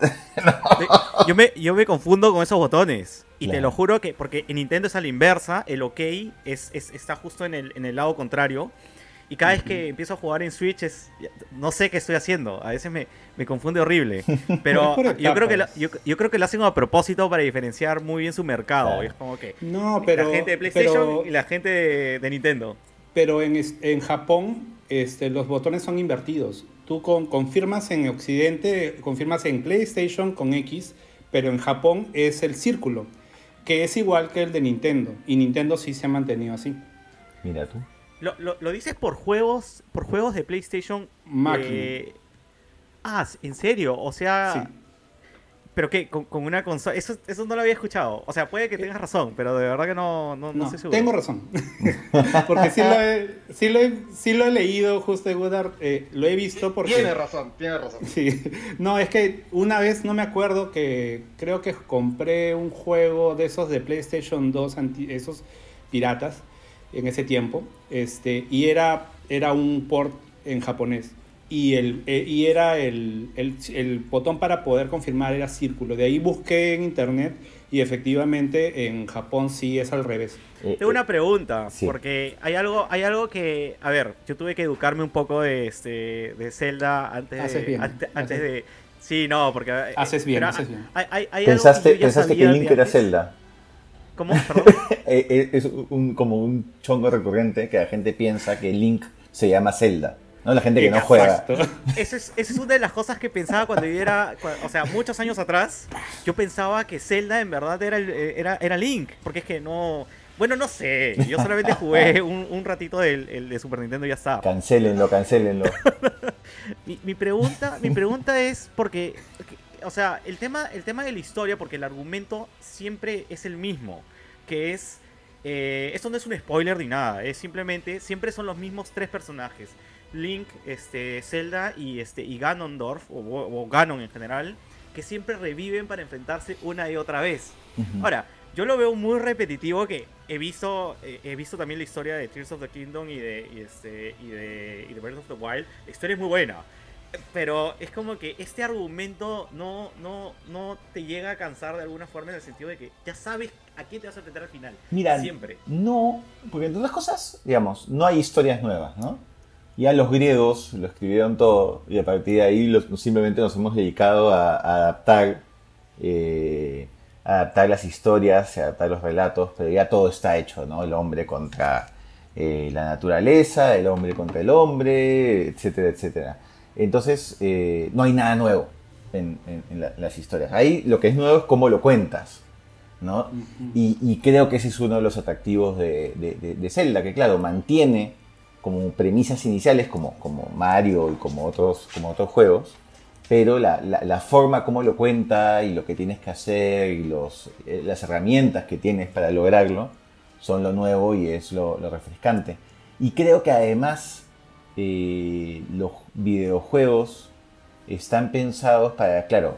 Yo me, yo me confundo con esos botones. Y te Claro. lo juro que, porque en Nintendo es a la inversa, el OK es, es- está justo en el, en el lado contrario. Y cada vez que empiezo a jugar en Switch, es, no sé qué estoy haciendo. A veces me, me confunde horrible. Pero Es por yo creo, que la- etapas. yo, yo creo que lo hacen a propósito para diferenciar muy bien su mercado. Claro. Y es como que No, pero... la gente de PlayStation pero- y la gente de, de Nintendo. Pero en, es- en Japón este, los botones son invertidos. Tú con- confirmas en Occidente, confirmas en PlayStation con X, pero en Japón es el círculo, que es igual que el de Nintendo. Y Nintendo sí se ha mantenido así. Mira tú. ¿Lo, lo, lo dices por juegos por juegos de PlayStation? Máquina. eh, Ah, ¿en serio? O sea... Sí. ¿Pero qué? ¿Con, con una consola? Eso, eso no lo había escuchado. O sea, puede que tengas razón, pero de verdad que no, no, no No, estoy seguro. tengo razón. Porque sí lo he, sí lo he, sí lo he leído, justo Godard, eh, lo he visto porque... Tiene razón, tiene razón. Sí, no, es que una vez no me acuerdo que creo que compré un juego de esos de PlayStation dos, anti- esos piratas, en ese tiempo, este, y era, era un port en japonés. Y, el, eh, y era el, el, el botón para poder confirmar era círculo. De ahí busqué en internet y efectivamente en Japón sí es al revés. Eh, Tengo una eh, pregunta, sí. porque hay algo, hay algo que, a ver, yo tuve que educarme un poco de este, de Zelda antes Haces de, bien, ante- haces- antes de, sí, no, porque eh, Haces bien, pero haces bien. Hay, hay, hay algo ¿Pensaste, que yo ya pensaste que sabía Link de era antes. Zelda? ¿Cómo? Perdón. Eh, eh, es un, como un chongo recurrente que la gente piensa que Link se llama Zelda. ¿No? La gente que no juega. Exacto. Eso es, eso es una de las cosas que pensaba cuando yo era, cua- o sea, muchos años atrás, yo pensaba que Zelda en verdad era, el- era, era Link, porque es que no, bueno, no sé, yo solamente jugué un, un ratito del el de Super Nintendo y ya está. Cancélenlo, cancélenlo. Mi, mi pregunta, mi pregunta es porque, o sea, el tema, el tema de la historia, porque el argumento siempre es el mismo, que es, eh, esto no es un spoiler ni nada, es simplemente, siempre son los mismos tres personajes, Link, este, Zelda y, este, y Ganondorf, o, o Ganon en general, que siempre reviven para enfrentarse una y otra vez. Ujú. Ahora, yo lo veo muy repetitivo, que he visto eh, he visto también la historia de Tears of the Kingdom y de, y este, y de, y de Breath of the Wild. La historia es muy buena, pero es como que este argumento no, no, no te llega a cansar de alguna forma, en el sentido de que ya sabes a quién te vas a enfrentar al final. Mira, Siempre. no, porque entre otras cosas, digamos, no hay historias nuevas, ¿no? Ya los griegos lo escribieron todo y a partir de ahí los- simplemente nos hemos dedicado a, a adaptar, eh, a adaptar las historias, a adaptar los relatos, pero ya todo está hecho, ¿no? El hombre contra eh, la naturaleza, el hombre contra el hombre, etcétera, etcétera. Entonces, eh, no hay nada nuevo en, en- en la- las historias. Ahí lo que es nuevo es cómo lo cuentas, ¿no? Y, y creo que ese es uno de los atractivos de, de, de- de Zelda, que claro, mantiene como premisas iniciales como, como Mario y como otros, como otros juegos, pero la, la, la forma como lo cuenta y lo que tienes que hacer y los, eh, las herramientas que tienes para lograrlo son lo nuevo y es lo, lo refrescante. Y creo que además eh, los videojuegos están pensados para, claro,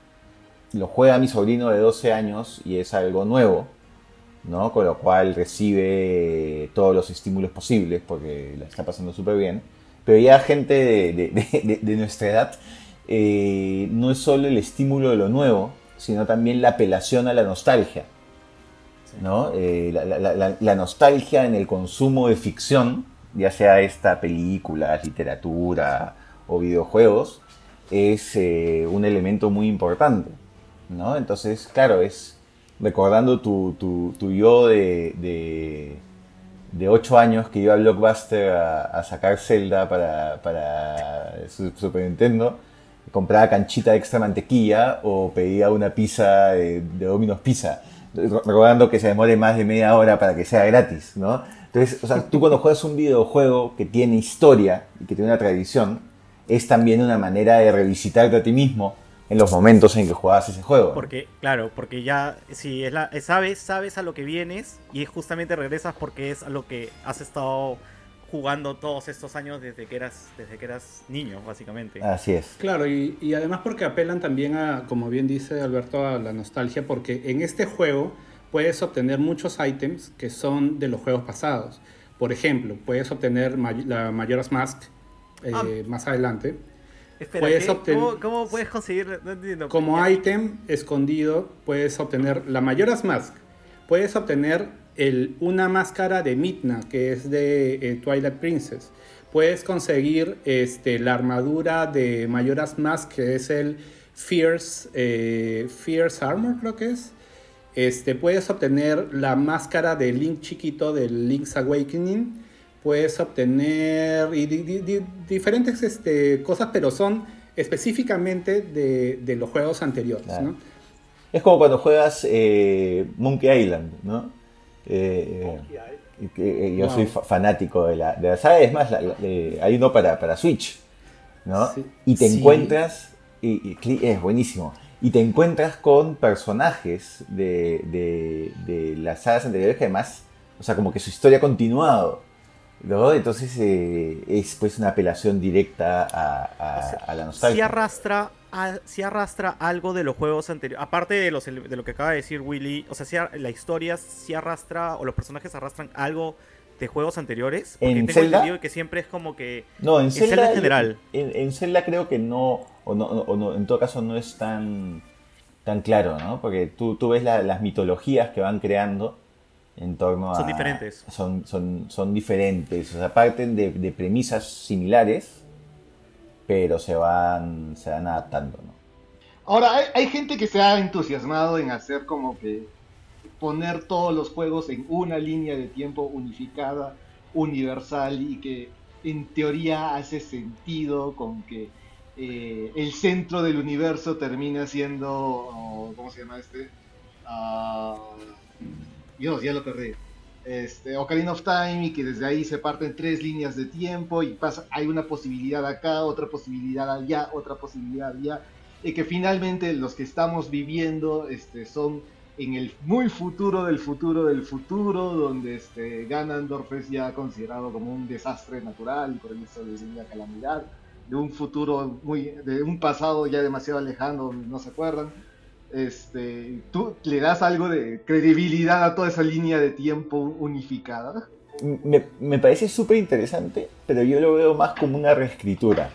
lo juega mi sobrino de doce años y es algo nuevo, ¿no? Con lo cual recibe todos los estímulos posibles porque la está pasando súper bien. Pero ya gente de, de- de- de- de nuestra edad, eh, no es solo el estímulo de lo nuevo, sino también la apelación a la nostalgia, ¿no? Eh, la, la- la- la nostalgia en el consumo de ficción, ya sea esta película, literatura o videojuegos, es eh, un elemento muy importante, ¿no? Entonces, claro, es recordando tu, tu, tu yo de, de, de ocho años que iba a Blockbuster a, a sacar Zelda para, para su Super Nintendo, compraba canchita extra mantequilla o pedía una pizza de, de Domino's Pizza, rogando que se demore más de media hora para que sea gratis, ¿no? Entonces, o sea, tú cuando juegas un videojuego que tiene historia y que tiene una tradición, es también una manera de revisitarte a ti mismo en los momentos en que jugabas ese juego. Porque, claro, porque ya, si es la, sabes, sabes a lo que vienes y justamente regresas porque es a lo que has estado jugando todos estos años desde que eras, desde que eras niño, básicamente. Así es. Claro, y, y además porque apelan también a, como bien dice Alberto, a la nostalgia, porque en este juego puedes obtener muchos ítems que son de los juegos pasados. Por ejemplo, puedes obtener may- la Majora's Mask eh, ah. más adelante. Espera, puedes obten- ¿Cómo, ¿cómo puedes conseguir? No entiendo. Como ítem escondido, puedes obtener la Majora's Mask. Puedes obtener el, una máscara de Midna, que es de eh, Twilight Princess. Puedes conseguir este, la armadura de Majora's Mask, que es el Fierce, eh, Fierce Armor, creo que es. Este, puedes obtener la máscara de Link chiquito del Link's Awakening. Puedes obtener y, di, di, di, diferentes este, cosas, pero son específicamente de, de los juegos anteriores, claro. ¿no? Es como cuando juegas eh, Monkey Island, ¿no? Eh, eh, eh, yo wow. soy fa- fanático de la, de la saga, es más, la, la, eh, hay uno para, para Switch, ¿no? Sí. Y te sí. encuentras, y, y, es buenísimo, y te encuentras con personajes de, de, de las sagas anteriores que además, o sea, como que su historia ha continuado, ¿no? Entonces eh, es pues una apelación directa a, a, o sea, a la nostalgia. Sí arrastra, a, sí arrastra algo de los juegos anteriores, aparte de, los, de lo que acaba de decir Willy, o sea, sí, la historia sí arrastra, o los personajes arrastran algo de juegos anteriores, porque ¿En tengo Zelda? entendido que siempre es como que no, en, en Zelda, Zelda en general. En, en Zelda creo que no o, no, o no, en todo caso no es tan, tan claro, ¿no? Porque tú, tú ves la, las mitologías que van creando en torno a... Son diferentes. Son, son, son diferentes, o sea, parten de, de premisas similares, pero se van, se van adaptando, ¿no? Ahora, hay, hay gente que se ha entusiasmado en hacer como que poner todos los juegos en una línea de tiempo unificada, universal, y que en teoría hace sentido con que eh, el centro del universo termina siendo, oh, ¿cómo se llama este? Uh, Dios, ya lo perdí. Este, Ocarina of Time, y que desde ahí se parten tres líneas de tiempo y pasa, hay una posibilidad acá, otra posibilidad allá, otra posibilidad allá, y que finalmente los que estamos viviendo este, son en el muy futuro del futuro del futuro, donde este, Ganondorf es ya considerado como un desastre natural, por eso les una calamidad, de un futuro muy, de un pasado ya demasiado lejano, donde no se acuerdan. Este, ¿tú le das algo de credibilidad a toda esa línea de tiempo unificada? Me, me parece súper interesante, pero yo lo veo más como una reescritura,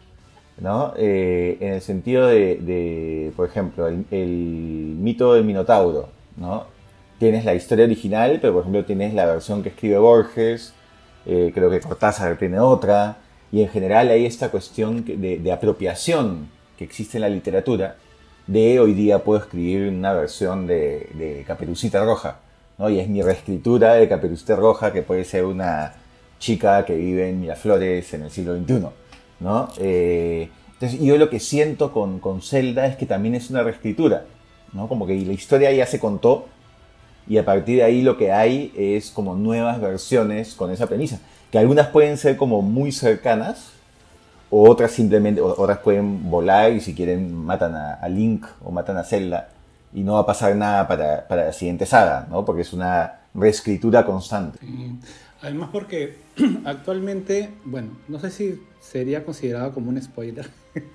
¿no? Eh, en el sentido de, de por ejemplo, el, el mito del Minotauro, ¿no? Tienes la historia original, pero por ejemplo tienes la versión que escribe Borges, eh, creo que Cortázar tiene otra, y en general hay esta cuestión de, de apropiación que existe en la literatura, de hoy día puedo escribir una versión de, de Caperucita Roja, ¿no? Y es mi reescritura de Caperucita Roja, que puede ser una chica que vive en Miraflores en el siglo veintiuno, ¿no? Eh, entonces yo lo que siento con, con Zelda es que también es una reescritura, ¿no? Como que la historia ya se contó y a partir de ahí lo que hay es como nuevas versiones con esa premisa, que algunas pueden ser como muy cercanas, o otras simplemente, otras pueden volar y si quieren matan a, a Link o matan a Zelda y no va a pasar nada para, para la siguiente saga, ¿no? Porque es una reescritura constante. Sí. Además porque actualmente, bueno, no sé si sería considerado como un spoiler.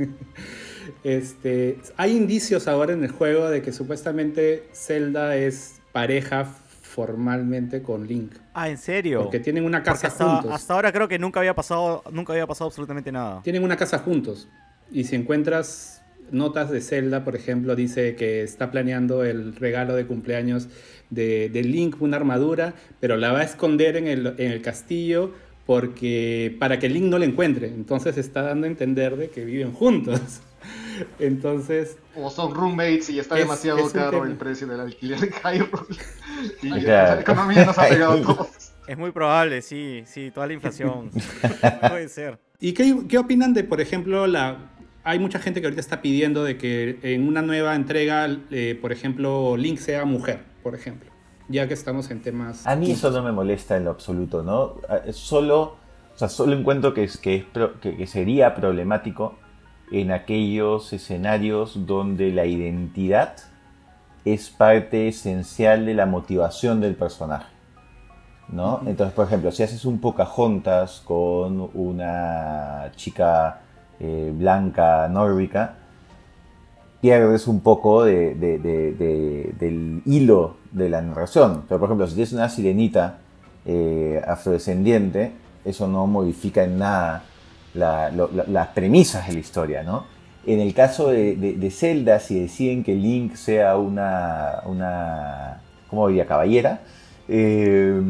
este, hay indicios ahora en el juego de que supuestamente Zelda es pareja formalmente con Link. Ah, ¿en serio? Porque tienen una casa hasta, juntos. Hasta ahora creo que nunca había pasado, nunca había pasado absolutamente nada. Tienen una casa juntos. Y si encuentras notas de Zelda, por ejemplo, dice que está planeando el regalo de cumpleaños de, de Link, una armadura, pero la va a esconder en el, en el castillo porque para que Link no la encuentre. Entonces está dando a entender de que viven juntos. Entonces... O son roommates y está es, demasiado es caro el precio del alquiler de Hyrule. Y claro. La economía nos ha pegado a todos. Es muy probable, sí, sí, toda la inflación. Puede ser. ¿Y qué, qué opinan de, por ejemplo, la... Hay mucha gente que ahorita está pidiendo de que en una nueva entrega, eh, por ejemplo, Link sea mujer, por ejemplo, ya que estamos en temas... A mí eso no me molesta en lo absoluto, ¿no? Solo, o sea, solo encuentro que, es, que, es pro, que, que sería problemático en aquellos escenarios donde la identidad es parte esencial de la motivación del personaje, ¿no? Uh-huh. Entonces, por ejemplo, si haces un Pocahontas con una chica eh, blanca nórdica, pierdes un poco de, de, de, de, del hilo de la narración. Pero, por ejemplo, si tienes una sirenita eh, afrodescendiente, eso no modifica en nada la, lo, la, las premisas de la historia, ¿no? En el caso de, de, de Zelda, si deciden que Link sea una, una ¿cómo diría? Caballera, eh,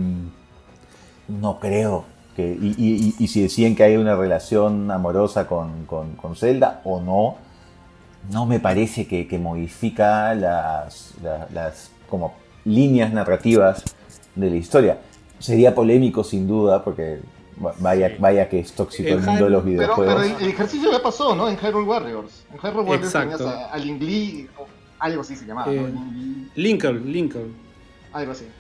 no creo. Que, y, y, y si deciden que hay una relación amorosa con, con, con Zelda o no, no me parece que, que modifica las, las, las como líneas narrativas de la historia. Sería polémico sin duda, porque vaya, vaya que es tóxico el, el mundo de los videojuegos. Pero, pero el, el ejercicio ya pasó, ¿no? En Hyrule Warriors. En Hyrule Warriors tenías a, a Ling Lee, o algo así se llamaba, eh, ¿no? Lincoln, Lincoln. Algo así.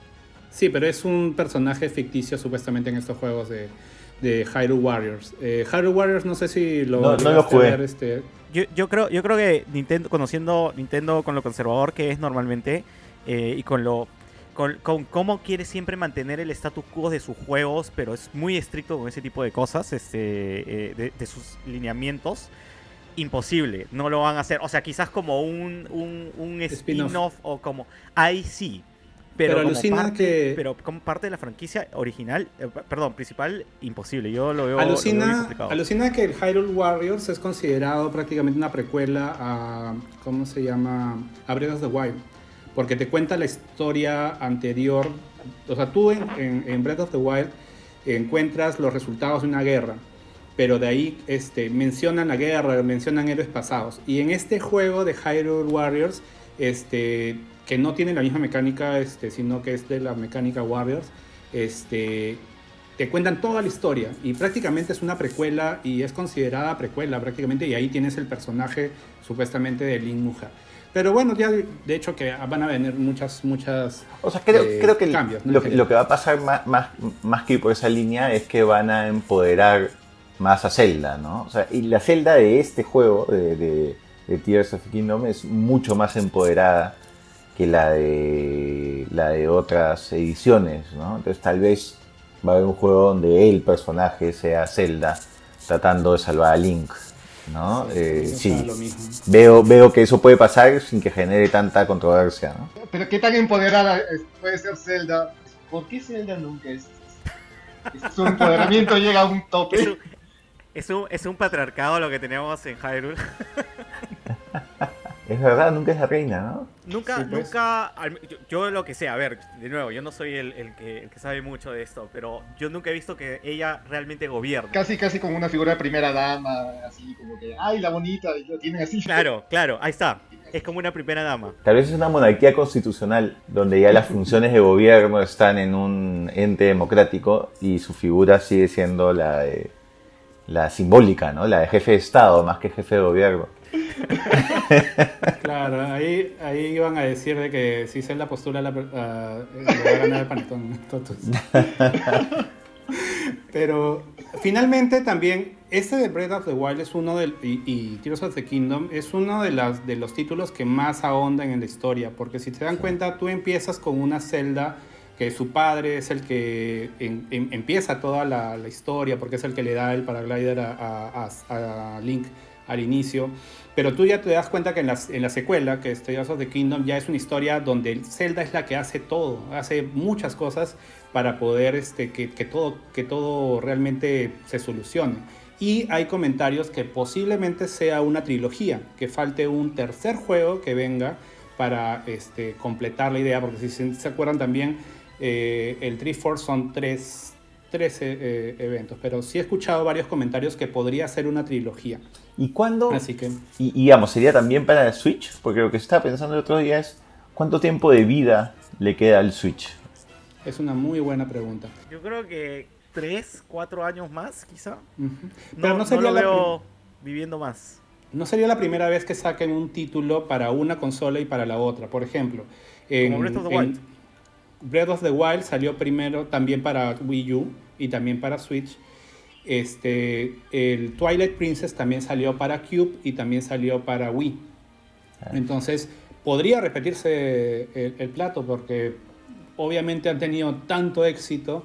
Sí, pero es un personaje ficticio supuestamente en estos juegos de, de Hyrule Warriors. Eh, Hyrule Warriors no sé si lo... No, no lo jugué. Ver, este... yo, yo, creo, yo creo que Nintendo, conociendo Nintendo con lo conservador que es normalmente, eh, y con lo con, con cómo quiere siempre mantener el status quo de sus juegos, pero es muy estricto con ese tipo de cosas, este, eh, de, de sus lineamientos, imposible, no lo van a hacer. O sea, quizás como un, un, un spin-off, spin-off o como... Ahí sí. Pero, pero como alucina parte, que... Pero como parte de la franquicia original, eh, perdón, principal, imposible. Yo lo veo, alucina, lo veo complicado. Alucina que el Hyrule Warriors es considerado prácticamente una precuela a... ¿Cómo se llama? A Breath of the Wild. Porque te cuenta la historia anterior. O sea, tú en, en, en Breath of the Wild encuentras los resultados de una guerra. Pero de ahí este, mencionan la guerra, mencionan héroes pasados. Y en este juego de Hyrule Warriors... Este, que no tiene la misma mecánica, este, sino que es de la mecánica Warriors, este, te cuentan toda la historia y prácticamente es una precuela y es considerada precuela prácticamente, y ahí tienes el personaje supuestamente de Link mujer. Pero bueno, ya de hecho que van a venir muchas, muchas o sea, creo, eh, creo que cambios, ¿no? Lo, que, lo que va a pasar más, más, más que por esa línea es que van a empoderar más a Zelda, ¿no? O sea, y la Zelda de este juego, de, de, de Tears of the Kingdom, es mucho más empoderada que la de la de otras ediciones, ¿no? Entonces tal vez va a haber un juego donde el personaje sea Zelda tratando de salvar a Link, ¿no? Sí, eh, sí. Lo mismo. Veo, veo que eso puede pasar sin que genere tanta controversia, ¿no? Pero qué tan empoderada puede ser Zelda. ¿Por qué Zelda nunca es? Su empoderamiento llega a un tope. Es un, es un, es un patriarcado lo que tenemos en Hyrule. Es verdad, nunca es la reina, ¿no? Nunca, sí, pues. nunca, yo, yo lo que sé, a ver, de nuevo, yo no soy el, el, que, el que sabe mucho de esto, pero yo nunca he visto que ella realmente gobierne. Casi, casi como una figura de primera dama, así como que, ay, la bonita, y lo tienen así. Claro, claro, ahí está, es como una primera dama. Tal vez es una monarquía constitucional, donde ya las funciones de gobierno están en un ente democrático y su figura sigue siendo la de, la simbólica, ¿no? La de jefe de Estado, más que jefe de gobierno. Claro, ahí, ahí iban a decir de que si Zelda postula la, uh, le va a ganar el panetón. Pero finalmente también este de Breath of the Wild es uno del, y, y Tears of the Kingdom es uno de, las, de los títulos que más ahondan en la historia, porque si te dan cuenta tú empiezas con una Zelda que su padre es el que en, en, empieza toda la, la historia, porque es el que le da el paraglider a, a, a Link al inicio, pero tú ya te das cuenta que en la, en la secuela, que es Tears of the Kingdom, ya es una historia donde Zelda es la que hace todo, hace muchas cosas para poder este, que, que, todo, que todo realmente se solucione. Y hay comentarios que posiblemente sea una trilogía, que falte un tercer juego que venga para este, completar la idea, porque si se, se acuerdan también, eh, el Triforce son tres, tres eh, eventos, pero sí he escuchado varios comentarios que podría ser una trilogía. ¿Y cuándo? Así que... Y, y digamos, ¿sería también para el Switch? Porque lo que estaba pensando el otro día es ¿cuánto tiempo de vida le queda al Switch? Es una muy buena pregunta. Yo creo que tres, cuatro años más, quizá. Uh-huh. No, Pero no no sería lo la veo prim- viviendo más. no sería la primera vez que saquen un título para una consola y para la otra. Por ejemplo, en, Como Breath of the en Wild. Breath of the Wild salió primero también para Wii U y también para Switch. Este, el Twilight Princess también salió para Cube y también salió para Wii. Entonces, podría repetirse el, el plato porque obviamente han tenido tanto éxito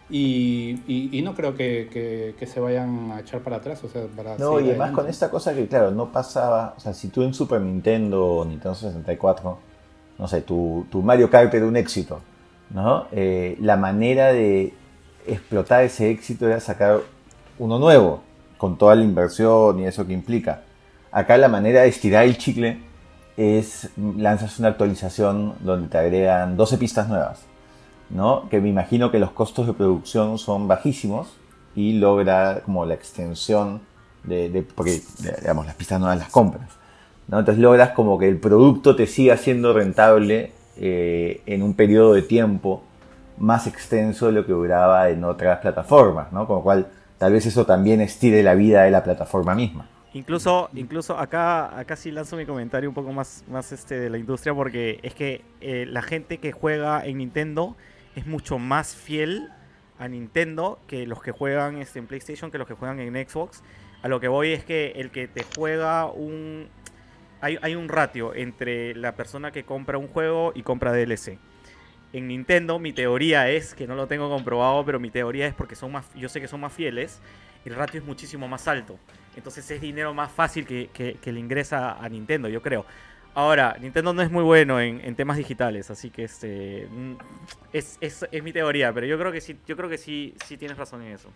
y, y, y no creo que, que, que se vayan a echar para atrás. O sea, para No, y seguir además con adelante. esta cosa que, claro, no pasaba. O sea, si tú en Super Nintendo o Nintendo sesenta y cuatro, no sé, tu, tu Mario Kart era un éxito, ¿no? Eh, la manera de explotar ese éxito era sacar uno nuevo, con toda la inversión y eso que implica. Acá la manera de estirar el chicle es lanzas una actualización donde te agregan doce pistas nuevas, ¿no? Que me imagino que los costos de producción son bajísimos y logra como la extensión de, de porque digamos las pistas nuevas las compras, ¿no? Entonces logras como que el producto te siga siendo rentable eh, en un periodo de tiempo más extenso de lo que duraba en otras plataformas, ¿no? Con lo cual tal vez eso también estire la vida de la plataforma misma. Incluso, incluso acá, acá sí lanzo mi comentario un poco más, más este de la industria porque es que eh, la gente que juega en Nintendo es mucho más fiel a Nintendo que los que juegan este, en PlayStation, que los que juegan en Xbox. A lo que voy es que el que te juega un... Hay, hay un ratio entre la persona que compra un juego y compra D L C. En Nintendo mi teoría es, que no lo tengo comprobado, pero mi teoría es porque son más, yo sé que son más fieles, el ratio es muchísimo más alto. Entonces es dinero más fácil que, que, que le ingresa a Nintendo, yo creo. Ahora, Nintendo no es muy bueno en, en temas digitales, así que este es, es, es mi teoría, pero yo creo que sí, yo creo que sí, sí tienes razón en eso.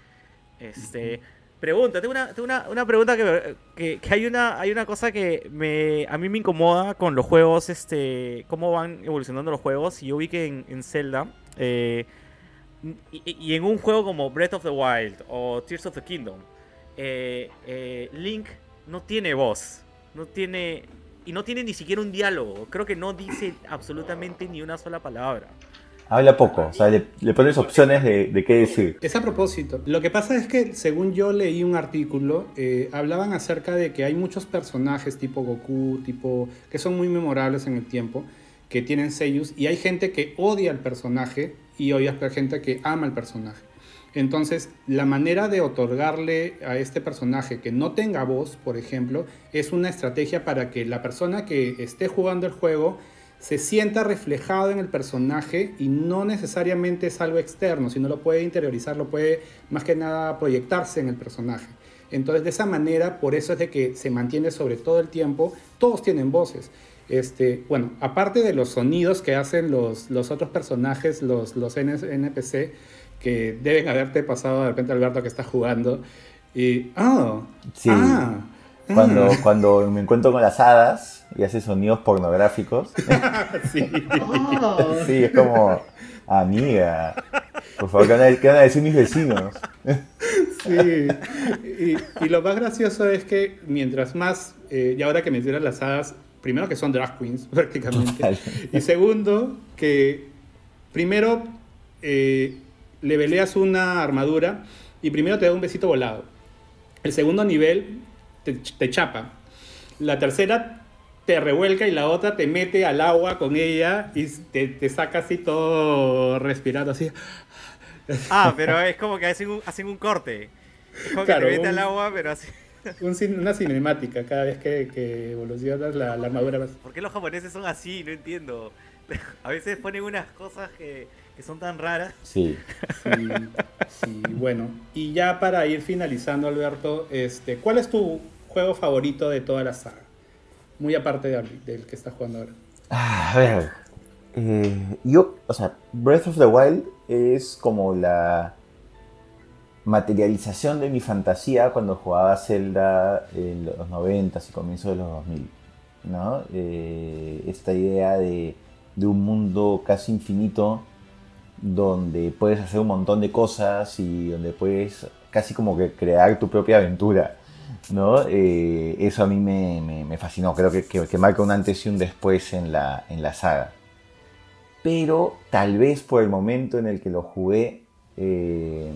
Este, pregunta, tengo una, tengo una, una pregunta que, que, que hay una, hay una cosa que me, a mí me incomoda con los juegos, este, cómo van evolucionando los juegos. Y yo vi que en, en Zelda eh, y, y en un juego como Breath of the Wild o Tears of the Kingdom, eh, eh, Link no tiene voz, no tiene y no tiene ni siquiera un diálogo. Creo que no dice absolutamente ni una sola palabra. Habla poco, o sea, le, le pones opciones de, de qué decir. Es a propósito. Lo que pasa es que, según yo leí un artículo, eh, hablaban acerca de que hay muchos personajes tipo Goku, tipo que son muy memorables en el tiempo, que tienen seiyus, y hay gente que odia al personaje y hay gente que ama al personaje. Entonces, la manera de otorgarle a este personaje que no tenga voz, por ejemplo, es una estrategia para que la persona que esté jugando el juego se sienta reflejado en el personaje y no necesariamente es algo externo, sino lo puede interiorizar, lo puede más que nada proyectarse en el personaje. Entonces, de esa manera, por eso es de que se mantiene sobre todo el tiempo, todos tienen voces. Este, bueno, aparte de los sonidos que hacen los, los otros personajes, los, los N P C, que deben haberte pasado de repente, Alberto, que está jugando, y ¡oh! Sí. ¡Ah! Cuando, cuando me encuentro con las hadas y hace sonidos pornográficos. Sí. Oh. Sí, es como, amiga, por favor, ¿qué van a, qué van a decir mis vecinos? Sí, y, y lo más gracioso es que mientras más, eh, y ahora que mencionas las hadas, primero que son drag queens prácticamente, Total. y segundo que primero eh, le veleas una armadura y primero te da un besito volado, el segundo nivel te, te chapa, la tercera te revuelca y la otra te mete al agua con ella y te, te saca así todo respirando así. Ah, pero es como que hacen un, hacen un corte. Es como Claro, que te mete un- al agua, pero así. Un cin- una cinemática cada vez que, que evolucionas la, la armadura más. ¿Por qué los japoneses son así? No entiendo. A veces ponen unas cosas que, que son tan raras. Sí. Sí, sí, bueno. Y ya para ir finalizando, Alberto, este, ¿cuál es tu juego favorito de toda la saga? Muy aparte del, del que estás jugando ahora. Ah, a ver. Eh, yo, o sea, Breath of the Wild es como la materialización de mi fantasía cuando jugaba Zelda en los noventas y comienzos de los dos mil, ¿no? Eh, esta idea de, de un mundo casi infinito donde puedes hacer un montón de cosas y donde puedes casi como que crear tu propia aventura, ¿no? Eh, eso a mí me, me, me fascinó, creo que, que, que marca un antes y un después en la, en la saga. pero tal vez por el momento en el que lo jugué, eh,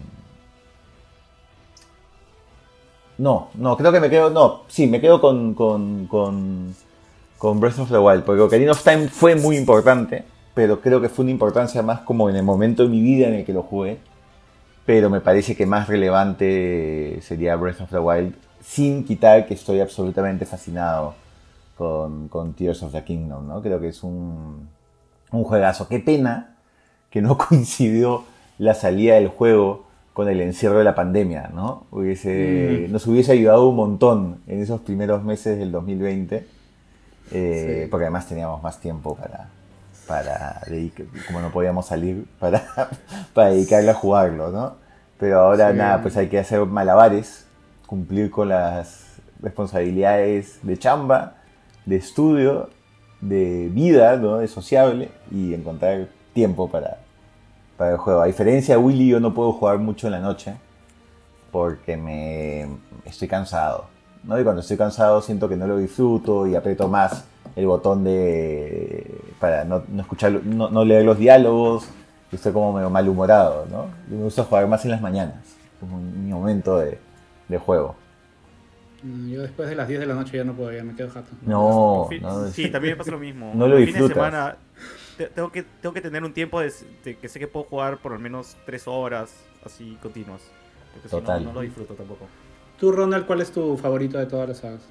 no, no, creo que me quedo, no, sí, me quedo con, con, con, con Breath of the Wild, porque Ocarina of Time fue muy importante, pero creo que fue una importancia más como en el momento de mi vida en el que lo jugué, pero me parece que más relevante sería Breath of the Wild, sin quitar que estoy absolutamente fascinado con, con Tears of the Kingdom, ¿no? Creo que es un, un juegazo. Qué pena que no coincidió la salida del juego con el encierro de la pandemia, ¿no? Hubiese, mm. Nos hubiese ayudado un montón en esos primeros meses del dos mil veinte, eh, sí. Porque además teníamos más tiempo para, para dedicar, como no podíamos salir, para, para dedicarle a jugarlo, ¿no? Pero ahora sí. Nada, pues hay que hacer malabares, cumplir con las responsabilidades de chamba, de estudio, de vida, ¿no? De sociable, y encontrar tiempo para, para el juego. A diferencia de Willy, yo no puedo jugar mucho en la noche porque me estoy cansado, ¿no? Y cuando estoy cansado siento que no lo disfruto y aprieto más el botón de para no, no escuchar, no, no leer los diálogos, y estoy como medio malhumorado, ¿no? Y me gusta jugar más en las mañanas, como mi momento de, de juego. Yo después de las diez de la noche ya no puedo, ya me quedo jato. No, fin, no sí, también me pasa lo mismo. No lo el disfrutas. Fin de semana te, tengo, que, tengo que tener un tiempo de, de que sé que puedo jugar por al menos tres horas así continuas. Porque Total. Si no, no lo disfruto tampoco. Tú, Ronald, ¿cuál es tu favorito de todas las sagas?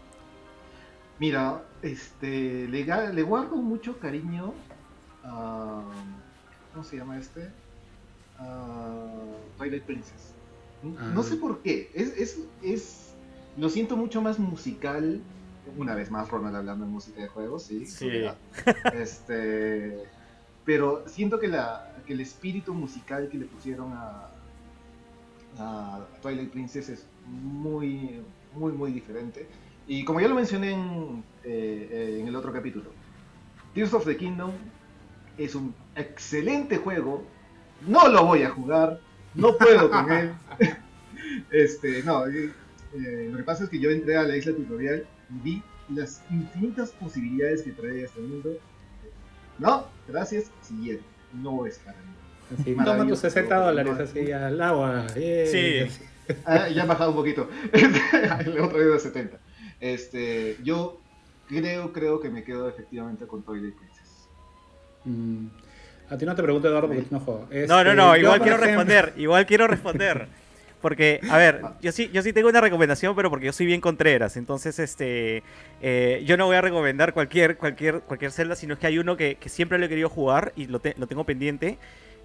Mira, este, le, le guardo mucho cariño a... ¿Cómo se llama este? A Twilight Princess. Ah. No sé por qué. Es, es, es... Lo siento mucho más musical. Una vez más, Ronald hablando de música de juegos, sí. Sí. Este, pero siento que, la, que el espíritu musical que le pusieron a, a Twilight Princess es muy, muy, muy diferente. Y como ya lo mencioné en, eh, en el otro capítulo, Tears of the Kingdom es un excelente juego. No lo voy a jugar, no puedo con él. Este, no. Eh, lo que pasa es que yo entré a la isla tutorial y vi las infinitas posibilidades que trae este mundo. No, gracias, siguiente. No es para mí. Así, toma tus sesenta dólares no, así al agua. Yeah. Sí. Ah, ya han bajado un poquito. El otro día de setenta. Este, yo creo, creo que me quedo efectivamente con Twilight Princess. Mm. A ti no te pregunto, Eduardo, porque tú no juegas. Este, no, no, no, igual yo, quiero ejemplo... responder. Igual quiero responder. Porque, a ver, yo sí, yo sí tengo una recomendación, pero porque yo soy bien contreras. Entonces, este, eh, yo no voy a recomendar cualquier, cualquier, cualquier Zelda, sino es que hay uno que, que siempre lo he querido jugar y lo, te, lo tengo pendiente,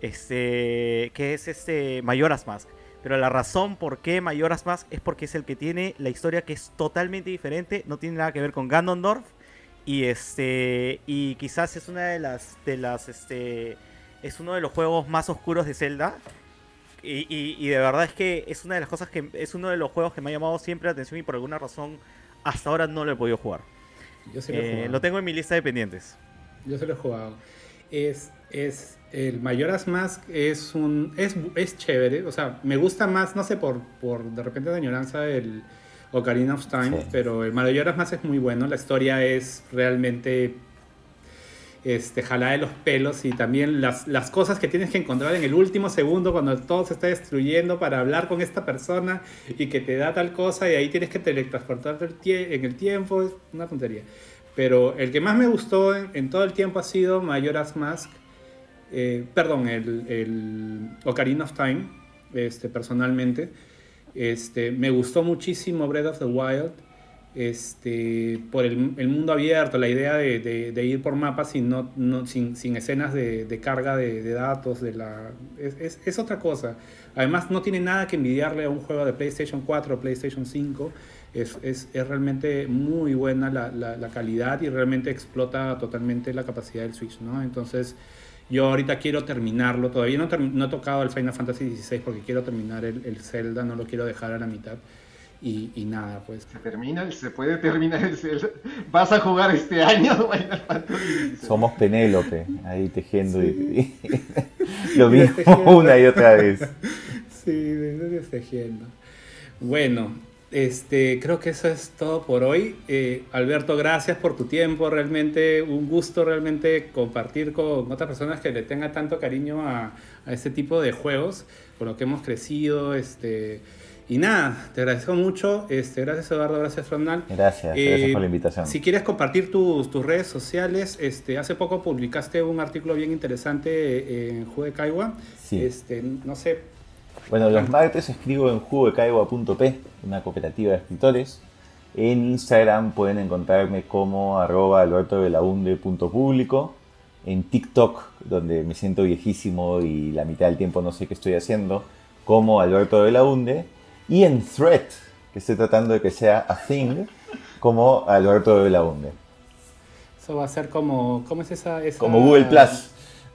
este, que es este Majora's Mask. Pero la razón por qué Majora's Mask es porque es el que tiene la historia que es totalmente diferente, no tiene nada que ver con Ganondorf y este, y quizás es una de las, de las, este, es uno de los juegos más oscuros de Zelda. Y, y, y de verdad es que es una de las cosas que es uno de los juegos que me ha llamado siempre la atención y por alguna razón hasta ahora no lo he podido jugar. Yo sí lo he jugado. Eh, lo tengo en mi lista de pendientes. Yo se lo he jugado. Es, es el Majora's Mask es un es, es chévere, o sea, me gusta más, no sé, por, por de repente de añoranza el Ocarina of Time, sí. Pero el Majora's Mask es muy bueno, la historia es realmente Este, jalada de los pelos y también las, las cosas que tienes que encontrar en el último segundo cuando todo se está destruyendo para hablar con esta persona y que te da tal cosa y ahí tienes que teletransportarte en el tiempo, es una tontería. Pero el que más me gustó en, en todo el tiempo ha sido Majora's Mask, eh, perdón, el, el Ocarina of Time, este, personalmente. Este, me gustó muchísimo Breath of the Wild. Este, por el, el mundo abierto, la idea de, de, de ir por mapas y no, no, sin, sin escenas de, de carga de, de datos, de la, es, es, es otra cosa. Además no tiene nada que envidiarle a un juego de PlayStation cuatro o PlayStation cinco. Es, es, es realmente muy buena la, la, la calidad y realmente explota totalmente la capacidad del Switch, ¿no? Entonces yo ahorita quiero terminarlo, todavía no, term- no he tocado el Final Fantasy dieciséis porque quiero terminar el, el Zelda, no lo quiero dejar a la mitad. Y, y nada, pues. Se termina, se puede terminar el Zelda. Vas a jugar este año Final Fantasy. Somos Penélope, ahí tejiendo sí. y, y lo mismo una y otra vez. Sí, tejiendo. Bueno, este, creo que eso es todo por hoy. Eh, Alberto, gracias por tu tiempo. Realmente un gusto realmente compartir con otras personas que le tengan tanto cariño a, a este tipo de juegos, con lo que hemos crecido. Este, y nada, te agradezco mucho. Este, gracias, Eduardo. Gracias, Ronald. Gracias, Eh, gracias por la invitación. Si quieres compartir tus, tus redes sociales, este, hace poco publicaste un artículo bien interesante en Jugo de Caigua. Sí. Este, no sé. Bueno, los martes escribo en jugo de caigua punto pe, una cooperativa de escritores. En Instagram pueden encontrarme como arroba albertobelaunde punto público. En TikTok, donde me siento viejísimo y la mitad del tiempo no sé qué estoy haciendo, como Alberto Belaunde. Y en Thread, que estoy tratando de que sea a thing, como Alberto Belaunde. Eso va a ser como... ¿Cómo es esa...? esa... Como Google Plus.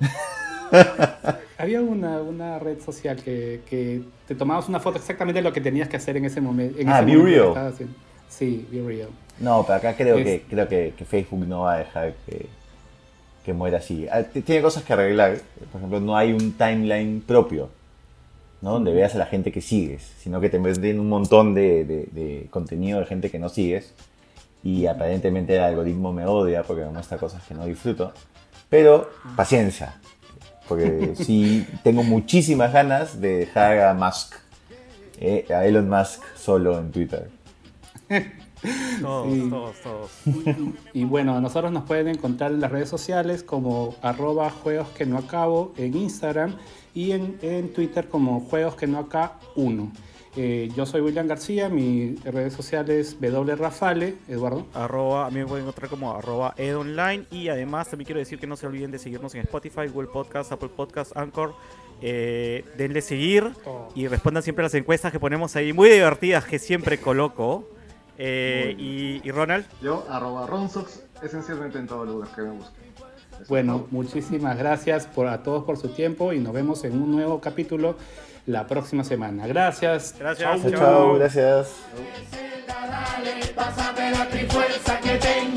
Había una, una red social que, que te tomabas una foto exactamente de lo que tenías que hacer en ese momen- en Ah, ese Be momento. que Real. estabas haciendo. Sí, Be Real. No, pero acá creo, Es- que, creo que, que Facebook no va a dejar que, que muera así. Ah, t- Tiene cosas que arreglar. Por ejemplo, no hay un timeline propio, ¿no? Donde veas a la gente que sigues, sino que te meten un montón de, de, de contenido de gente que no sigues. Y aparentemente el algoritmo me odia porque me muestra cosas que no disfruto. Pero paciencia, porque sí tengo muchísimas ganas de dejar a Musk, eh, a Elon Musk solo en Twitter. Todos, Sí. todos, todos. Y bueno, a nosotros nos pueden encontrar en las redes sociales como arroba juegos que no acabo en Instagram y en, en Twitter como juegos que no acá uno. Eh, yo soy William García, mi redes sociales W Rafale, Eduardo. Arroba, a mí me pueden encontrar como arroba edonline. Y además también quiero decir que no se olviden de seguirnos en Spotify, Google Podcast, Apple Podcast, Anchor. Eh, denle seguir y respondan siempre a las encuestas que ponemos ahí, muy divertidas, que siempre coloco. Eh, y, y Ronald, Yo, arroba Ronsox, esencialmente en todos los lugares que me busquen. Eso es Bueno, todo. muchísimas gracias por, a todos por su tiempo y nos vemos en un nuevo capítulo la próxima semana. Gracias. Gracias. Chau, Chao, chao, gracias. Dale, pásame la trifuerza que tengo.